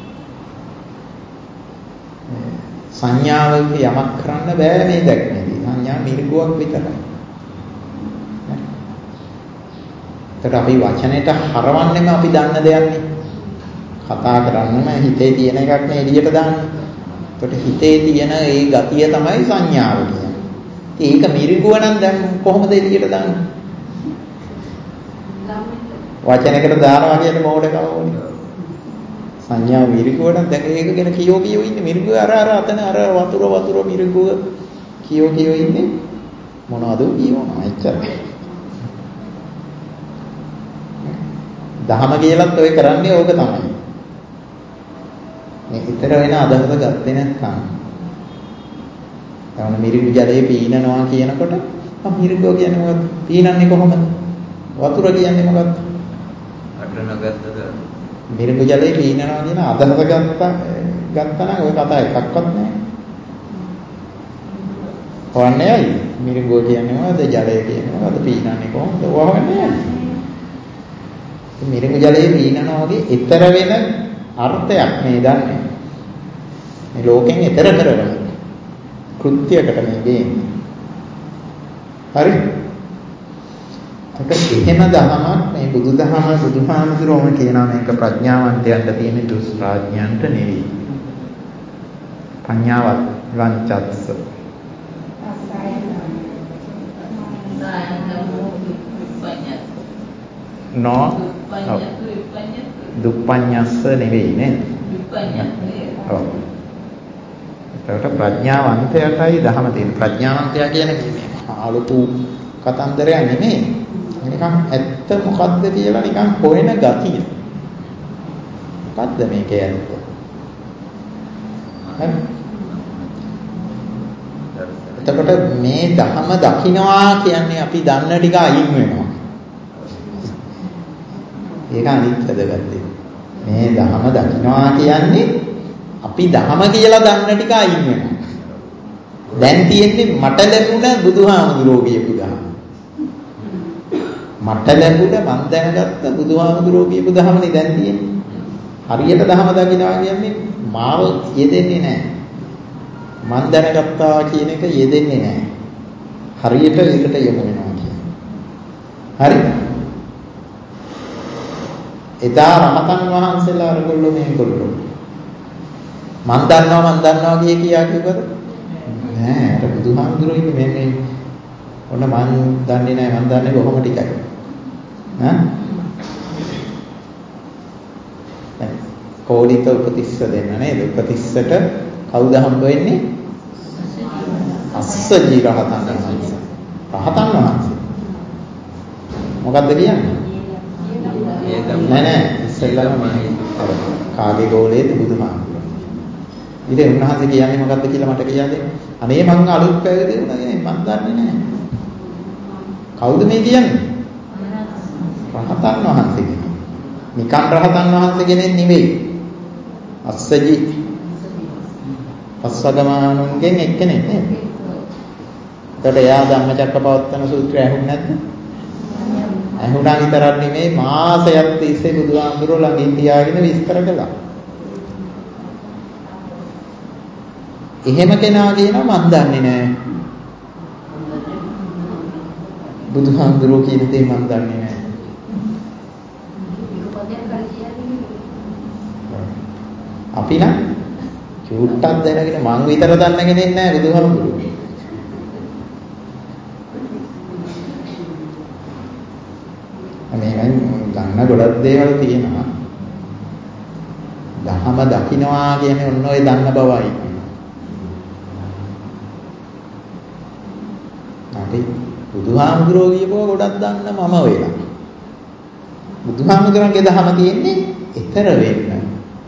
Speaker 1: සංඥාවක යමක් කරන්න බෑ මේ දැක්මේදී. සංඥා මිරිගුවක් විතරයි. ඒකට අපි වචනෙට හරවන්නෙම අපි දන්න දෙයක්නේ. කතා කරන්නම හිතේ තියෙන එකක් නේ එළියට දාන්නේ. ඒකට හිතේ තියෙන ඒ ගතිය තමයි සංඥාව කියන්නේ. ඒක මිරිගුව නම් දැන් කොහොමද එළියට දාන්නේ? වචනයකට දානවා කියන්නේ මොඩකම ඕනේ. සංඥා මිරිගුවට දැන් ඒක ගැන කියෝ ඉන්නේ මිරිගුව අර අතන අර වතුර මිරිගුව කියෝ ඉන්නේ මොනවද කියනවා එච්චරයි. දහම කියලත් ඔය කරන්නේ ඕක තමයි. මේ ඊතර වෙන අදහස ගත්තේ නැත්නම් තවන මිරිගු ජලයේ පීනනවා කියනකොට මිරිගුව කියන්නේ මොකක්ද? පීනන්නේ කොහොමද? වතුර කියන්නේ මොකක්ද?
Speaker 3: අටනගත්තද
Speaker 1: මිරිඟු ජලයේ පීනනවා කියන අදහස ගත්තා නම් ওই කතා එකක්වත් නැහැ. හොයන්නේ ඇයි? මිරිඟුව කියන්නේ මොකද්ද? ජලය කියන්නේ මොකද්ද? පීනන්නේ කොහොමද? ඔය හොයන්නේ ඇයි? මිරිඟු ජලයේ පීනනවා වගේ ඊතර වෙන අර්ථයක් මේ දන්නේ. මේ ලෝකෙන් ඊතර කරගෙන කෘත්‍යයකට මේ ගේන්නේ. හරි? ඒක එහෙම දහමක් මේ බුදුදහම බුදුහාමුදුරුවෝම කියනවා මේක ප්‍රඥාවන්තයන්ට තියෙන දුෂ්ප්‍රඥයන්ට නෙවෙයි. පඤ්ඤාවත් වංචත්ස. නෝ දුප්පඤ්ඤස්ස නෙවෙයි නේද? ඔව්. ඒකට ප්‍රඥාවන්තයටයි දහම තියෙන. ප්‍රඥාවන්තයා කියන්නේ මේ ආලෝකු කතන්දරයක් නෙමෙයි. නිකන් ඇත්ත මොකද්ද කියලා නිකන් හොයන ගතිය. මොකද්ද මේකේ ඇත්ත? හරි. එතකොට මේ ධහම දකින්නවා කියන්නේ අපි දන්න ටික අයින් වෙනවා. ඒක අනිත් වැදගත්. මේ ධහම දකින්නවා කියන්නේ අපි ධහම කියලා දන්න ටික අයින් වෙනවා. දැන් තියෙන්නේ මට ලැබුණ බුදුහාමුදුරුවෝ කියපු ධහම. මට ලැබුණ මම දැනගත්ත බුදුහාමුදුරුවෝ කියපු ධහමනේ දැන් තියෙන්නේ. හරියට ධහම දකින්නවා කියන්නේ මාව යෙදෙන්නේ නැහැ. මම දැනගත්තා කියන එක යෙදෙන්නේ නැහැ. හරියට ඒකට යොමු වෙනවා කියන්නේ. හරි? එදා රහතන් වහන්සේලා අරගොල්ලෝ මේගොල්ලෝ මම දන්නවා කියා කිව්වද? නෑ අර බුදුහාමුදුරුවෝ ඉන්නේ මේ ඔන්න මම දන්නේ නෑ මම දන්නේ කොහොම ටිකයි. ඈ? කෝලිත උපතිස්ස දෙන්න නේද? උපතිස්සට කවුද හම්බ වෙන්නේ? අස්සජි රහතන් වහන්සේ. රහතන් වහන්සේ. මොකද්ද කියන්නේ? නෑ ඉස්සෙල්ලාම කාගේ ගෝලයේද බුදුහාමුදුරුවෝ. ඉතින් උන්වහන්සේ කියන්නේ මොකද්ද කියලා මට කියා දෙන්න. අනේ මං අලුත් පැවිදි වුණා නේ මං දන්නේ නෑ. කවුද මේ කියන්නේ? රහතන් වහන්සේ කෙනෙක්. නිකන් රහතන් වහන්සේ කෙනෙක් නෙවෙයි. අස්සජි අස්සගමානුන්ගෙන් එක්කෙනෙක් නේද? එතකොට එයා ධම්මචක්කපවත්තන සූත්‍රය ඇහුන්නේ නැද්ද? ඇහුණා විතරක් නෙමෙයි මාසයක් තිස්සේ බුදුහාමුදුරුවෝ ළඟින් තියාගෙන විස්තර කළා. එහෙම කෙනා කියනවා මම දන්නේ නෑ. බුදුහාමුදුරුවෝ කියන දේ මම දන්නේ නෑ. අපි නම් චූට්ටක් දැනගෙන මං විතර දන්න කෙනෙක් නෑ බුදුහාමුදුරුවෝ. මේකෙන් ගන්න ගොඩක් දේවල් තියෙනවා. ධහම දකින්නවා කියන්නේ ඔන්න ඔය දන්න බවයි. අපි බුදුහාමුදුරුවෝ කියපුවා ගොඩක් දන්න මම වෙලා. බුදුහාමුදුරන්ගේ ධහම තියෙන්නේ ඊතර වෙන්න.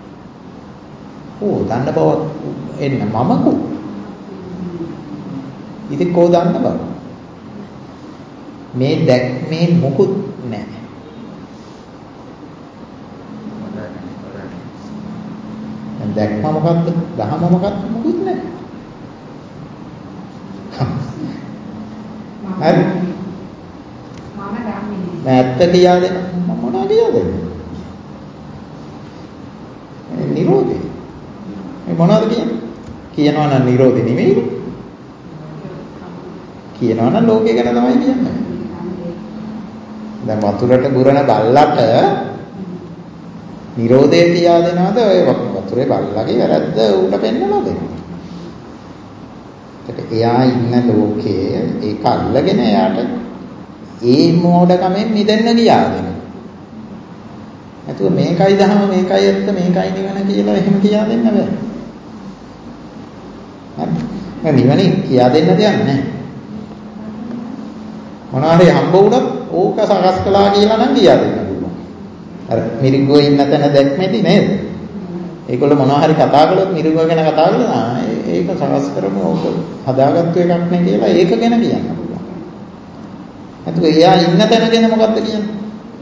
Speaker 1: දන්න බව එන්න මමකෝ. ඉතින් කෝ දන්න බව. මේ දැක්මේ මොකුත් නැහැ. දැක්ම මොකද්ද? ධහම මොකද්ද? මොකුත් නැහැ. හරි.
Speaker 4: මම දන්නේ
Speaker 1: ඇත්ත කියලා දෙන්න මොනවා කියලාද? නිරෝධය. මේ මොනවද කියන්නේ? කියනවා නම් නිරෝධය නෙමෙයි. කියනවා නම් ලෝකේ ගැන තමයි කියන්නේ. දැන් වතුරට ගුරන බල්ලට නිරෝධය කියා දෙනවද? ඔය වතුරේ බල්ලගේ වැරද්ද උට පෙන්නලා දෙනවා. එයා ඉන්න ලෝකයේ ඒක අල්ලගෙන එයාට ඒ මෝඩකමෙන් මිදෙන්න කියා දෙනවා. නැතුව මේකයි දහම මේකයි ඇත්ත මේකයි නිවන කියලා එහෙම කියා දෙන්න බෑ. හරි. නිවනේ කියා දෙන්න දෙයක් නැහැ. මොනවාරි හම්බ වුණොත් ඕක සකස් කළා කියලා නම් කියා දෙන්න පුළුවන්. අර මිරිඟුව ඉන්න තැන දැක්මේදී නේද? ඒගොල්ලෝ මොනවා හරි කතා කළොත් මිරිඟුව ගැන කතා කළා ඒක සකස් කරමු ඕක හදාගත්තු එකක් නේ කියලා ඒක ගැන කියන්න පුළුවන්. නැත්නම් එයා ඉන්න තැන ගැන මොකද්ද කියන්නේ?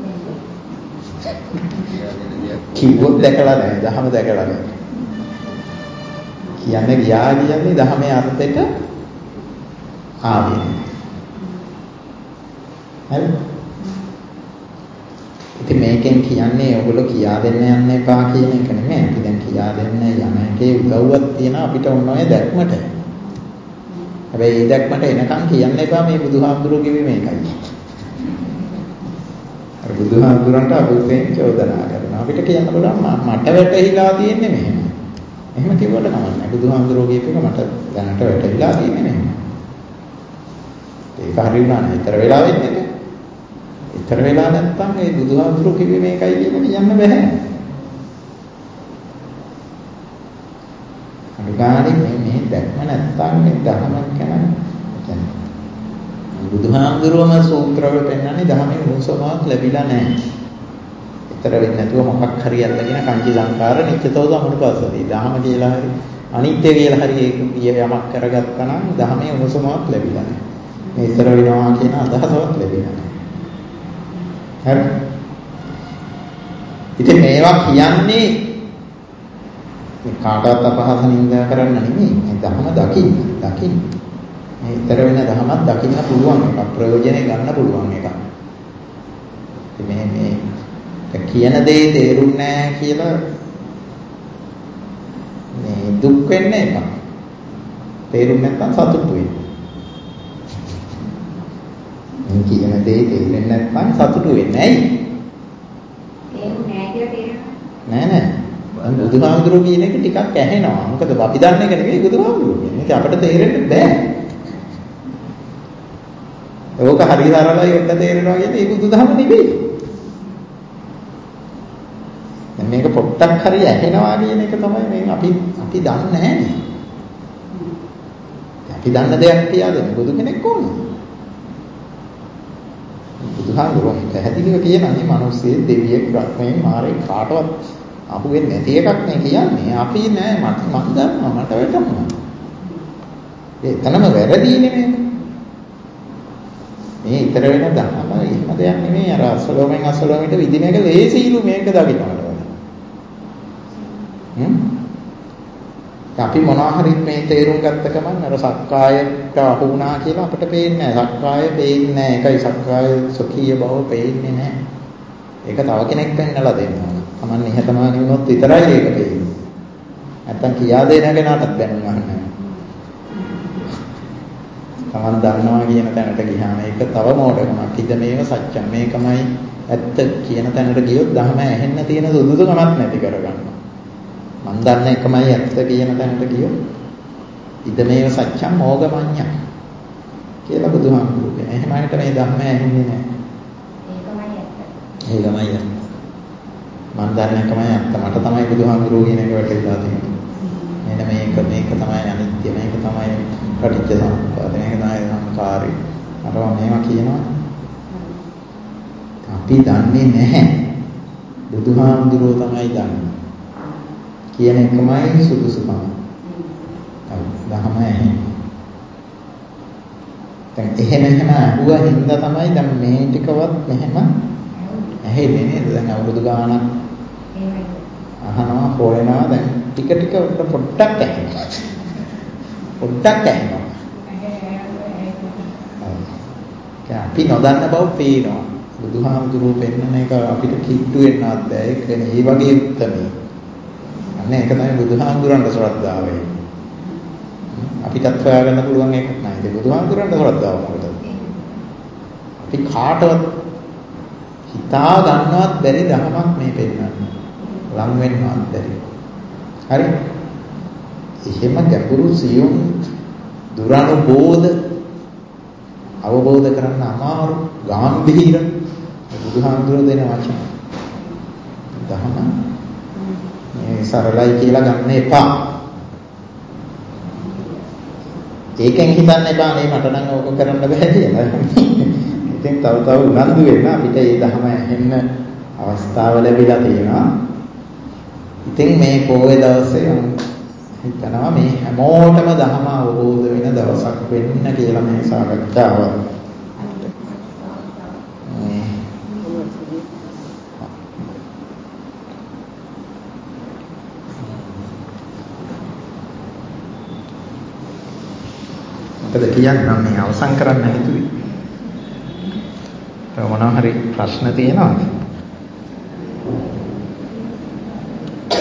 Speaker 1: කිව්වොත් දැකලා නැහැ, දහම දැකලා නැහැ. කියන්නේ ගියා කියන්නේ දහමේ අර්ථෙට ආවේ. හරි. ඉතින් මේකෙන් කියන්නේ ඔයගොල්ලෝ කියා දෙන්න යන්න එපා කියන එක නෙමෙයි. අපි දැන් කියා දෙන්න යන එකේ උදව්වක් තියෙනවා අපිට ඔන්න ඔය දැක්මට. හැබැයි ඒ දැක්මට එනකන් කියන්න එපා මේ බුදුහාමුදුරුවෝ කිව්වේ මේකයි. අර බුදුහාමුදුරන්ට අභිප්‍රේම චෝදනා කරනවා. අපිට කියන්න බලන්න මට වැටහිලා තියෙන්නේ මෙහෙම. එහෙම කිව්වට නෑ. බුදුහාමුදුරුවෝ කියපේක මට දැනට වැටහිලා තියෙන්නේ මෙහෙම. ඒක හරි වුණා නේද? ඊතර වෙලා වෙන්නේ නැහැ. ඊතර වෙලා නැත්තම් මේ බුදුහාමුදුරුවෝ කිව්වේ මේකයි කියලා කියන්න බෑ. අනුගානේ මේ දැක්ම නැත්තම් මේ ධර්ම කියන්නේ බුදුහාමුදුරුවෝම සූත්‍රවල පෙන්නන්නේ ධර්මයේ උණුසුමක් ලැබිලා නැහැ. ඊතර වෙන්නේ නැතුව මොකක් හරි අල්ලගෙන කංචි සංකාර නිත්‍යතෝ සමුපස්සදී. ධර්ම කියලා හරි අනිත්‍ය කියලා හරි ඒක යමක් කරගත්තා නම් ධර්මයේ උණුසුමක් ලැබිලා නැහැ. මේ ඊතර වෙනවා කියන අදහසවත් ලැබිලා නැහැ. හරි. ඉතින් මේවා කියන්නේ මේ කාටවත් අපහාස නින්දා කරන්න නෙමෙයි. මේ ධර්ම දකින්න. මේ ඊතර වෙන ධර්මයක් දකින්න පුළුවන් එකක්. ප්‍රයෝජනෙ ගන්න පුළුවන් එකක්. ඉතින් මේ කියන දේ තේරුන්නේ නැහැ කියලා මේ දුක් වෙන්නේ නැහැ. තේරුන්නේ නැත්නම් සතුටු වෙන්නේ. මේ කියන දේ තේරෙන්නේ නැත්නම් සතුටු වෙන්නේ ඇයි?
Speaker 4: තේරුන්නේ නැහැ කියලා තේරෙනවා.
Speaker 1: නෑ. බුදුහාමුදුරුවෝ කියන එක ටිකක් ඇහෙනවා. මොකද අපි දන්න එක නෙවෙයි බුදුහාමුදුරුවෝ කියන්නේ. ඒක අපිට තේරෙන්න බෑ. ඕක හරි සරලයි ඔන්න තේරෙනවා කියන්නේ ඒක බුදුදහම නෙවෙයි. දැන් මේක පොට්ටක් හරි ඇහෙනවා කියන එක තමයි මේ අපි දන්නේ නැහැ. අපි දන්න දෙයක් කියලා දෙන්න බුදු කෙනෙක් ඕනේ. බුදුහාමුදුරුවෝ පැහැදිලිව කියනවා මේ මිනිස්සේ දෙවියෙක් රත්මයෙන් මාරේ කාටවත් අහුවෙන්නේ නැති එකක් නේ කියන්නේ. අපි නෑ මම දන්නවා මට වැටහුණා. ඒ තනම වැරදීනේ මේක. මේ ඊතර වෙන ධර්ම එහෙම දෙයක් නෙමෙයි. අර අසලෝමෙන් අසලෝමෙට විදින එක ලේසියිලු මේක දකින්නට වඩා. අපි මොනවා හරි මේ තේරුම් ගත්ත ගමන් අර සක්කායට අහු වුණා කියලා අපිට පේන්නේ නැහැ. සක්කාය පේන්නේ නැහැ. ඒකයි සක්කාය සොකීය බව පේන්නේ නැහැ. ඒක තව කෙනෙක් පෙන්නලා දෙනවා. Taman නිහතමානී වුණොත් විතරයි ඒක පේන්නේ. නැත්තම් කියා දෙන කෙනාටත් බැනුම් අහන්නේ. Taman දන්නවා කියන තැනට ගියාම ඒක තව මොඩකමක්. ඉත මේව සත්‍යම් මේකමයි ඇත්ත කියන තැනට ගියොත් ධර්ම ඇහෙන්න තියෙන සුදුසුකමක් නැති කරගන්නවා. මන් දන්න එකමයි ඇත්ත කියන තැනට ගියොත් ඉත මේව සත්‍යම් මොගමඤ්ඤ කියලා බුදුහාමුදුරුවෝ කියනවා. එහෙම හිට මේ ධර්ම ඇහෙන්නේ නැහැ. ඒකමයි ඇත්ත. මන් දන්න එකමයි ඇත්ත. මට තමයි බුදුහාමුදුරුවෝ කියන එක වැටහිලා තියෙන්නේ. මෙන්න මේක තමයි අනිත්‍ය. මේක තමයි පටිච්ච සමුප්පාද. මේක තමයි සංකාරය. අරවා මේවා කියනවා. අපි දන්නේ නැහැ. බුදුහාමුදුරුවෝ තමයි දන්නේ. කියන එකමයි සුදුසුකම. ධර්ම ඇහෙන්නේ. දැන් එහෙම අහුවා හින්දා තමයි දැන් මේ ටිකවත් මෙහෙම ඇහෙන්නේ නේද? දැන් අවුරුදු ගාණක් අහනවා හොයනවා දැන් ටික පොඩ්ඩක් ඇහෙනවා. පොඩ්ඩක් ඇහෙනවා. අපි නොදන්න බව පේනවා. බුදුහාමුදුරුවෝ පෙන්වන එක අපිට කිට්ටු වෙන්නවත් බෑ. ඒ කියන්නේ මේ වගේ උත්තරේ. අන්න ඒක තමයි බුදුහාමුදුරන්ට ශ්‍රද්ධාව වෙන්නේ. අපිටත් හොයාගන්න පුළුවන් එකක් නෑ. ඒක බුදුහාමුදුරන්ට ශ්‍රද්ධාව මොකද? අපි කාටවත් හිතා ගන්නවත් බැරි ධර්මයක් මේ පෙන්නන්නේ. ලං වෙන්නවත් බැරි. හරි? එහෙම ගැඹුරු සියුම් දුරනුබෝධ අවබෝධ කරන්න අමාරු ගැඹීර බුදුහාමුදුරුවෝ දෙන වචන. ධර්ම මේ සරලයි කියලා ගන්න එපා. ඒකෙන් හිතන්න එපා මේ මට නම් ඕක කරන්න බෑ කියලා. ඉතින් තව උනන්දු වෙන්න අපිට මේ ධර්ම ඇහෙන්න අවස්ථාව ලැබිලා තියෙනවා. ඉතින් මේ පොයේ දවසේ හිතනවා මේ හැමෝටම ධර්ම අවබෝධ වෙන දවසක් වෙන්න කියලා මේ සාකච්ඡාව. ඒකද කියන්නම් මේ අවසන් කරන්න හිතුවේ. තව මොනවා හරි ප්‍රශ්න තියෙනවද?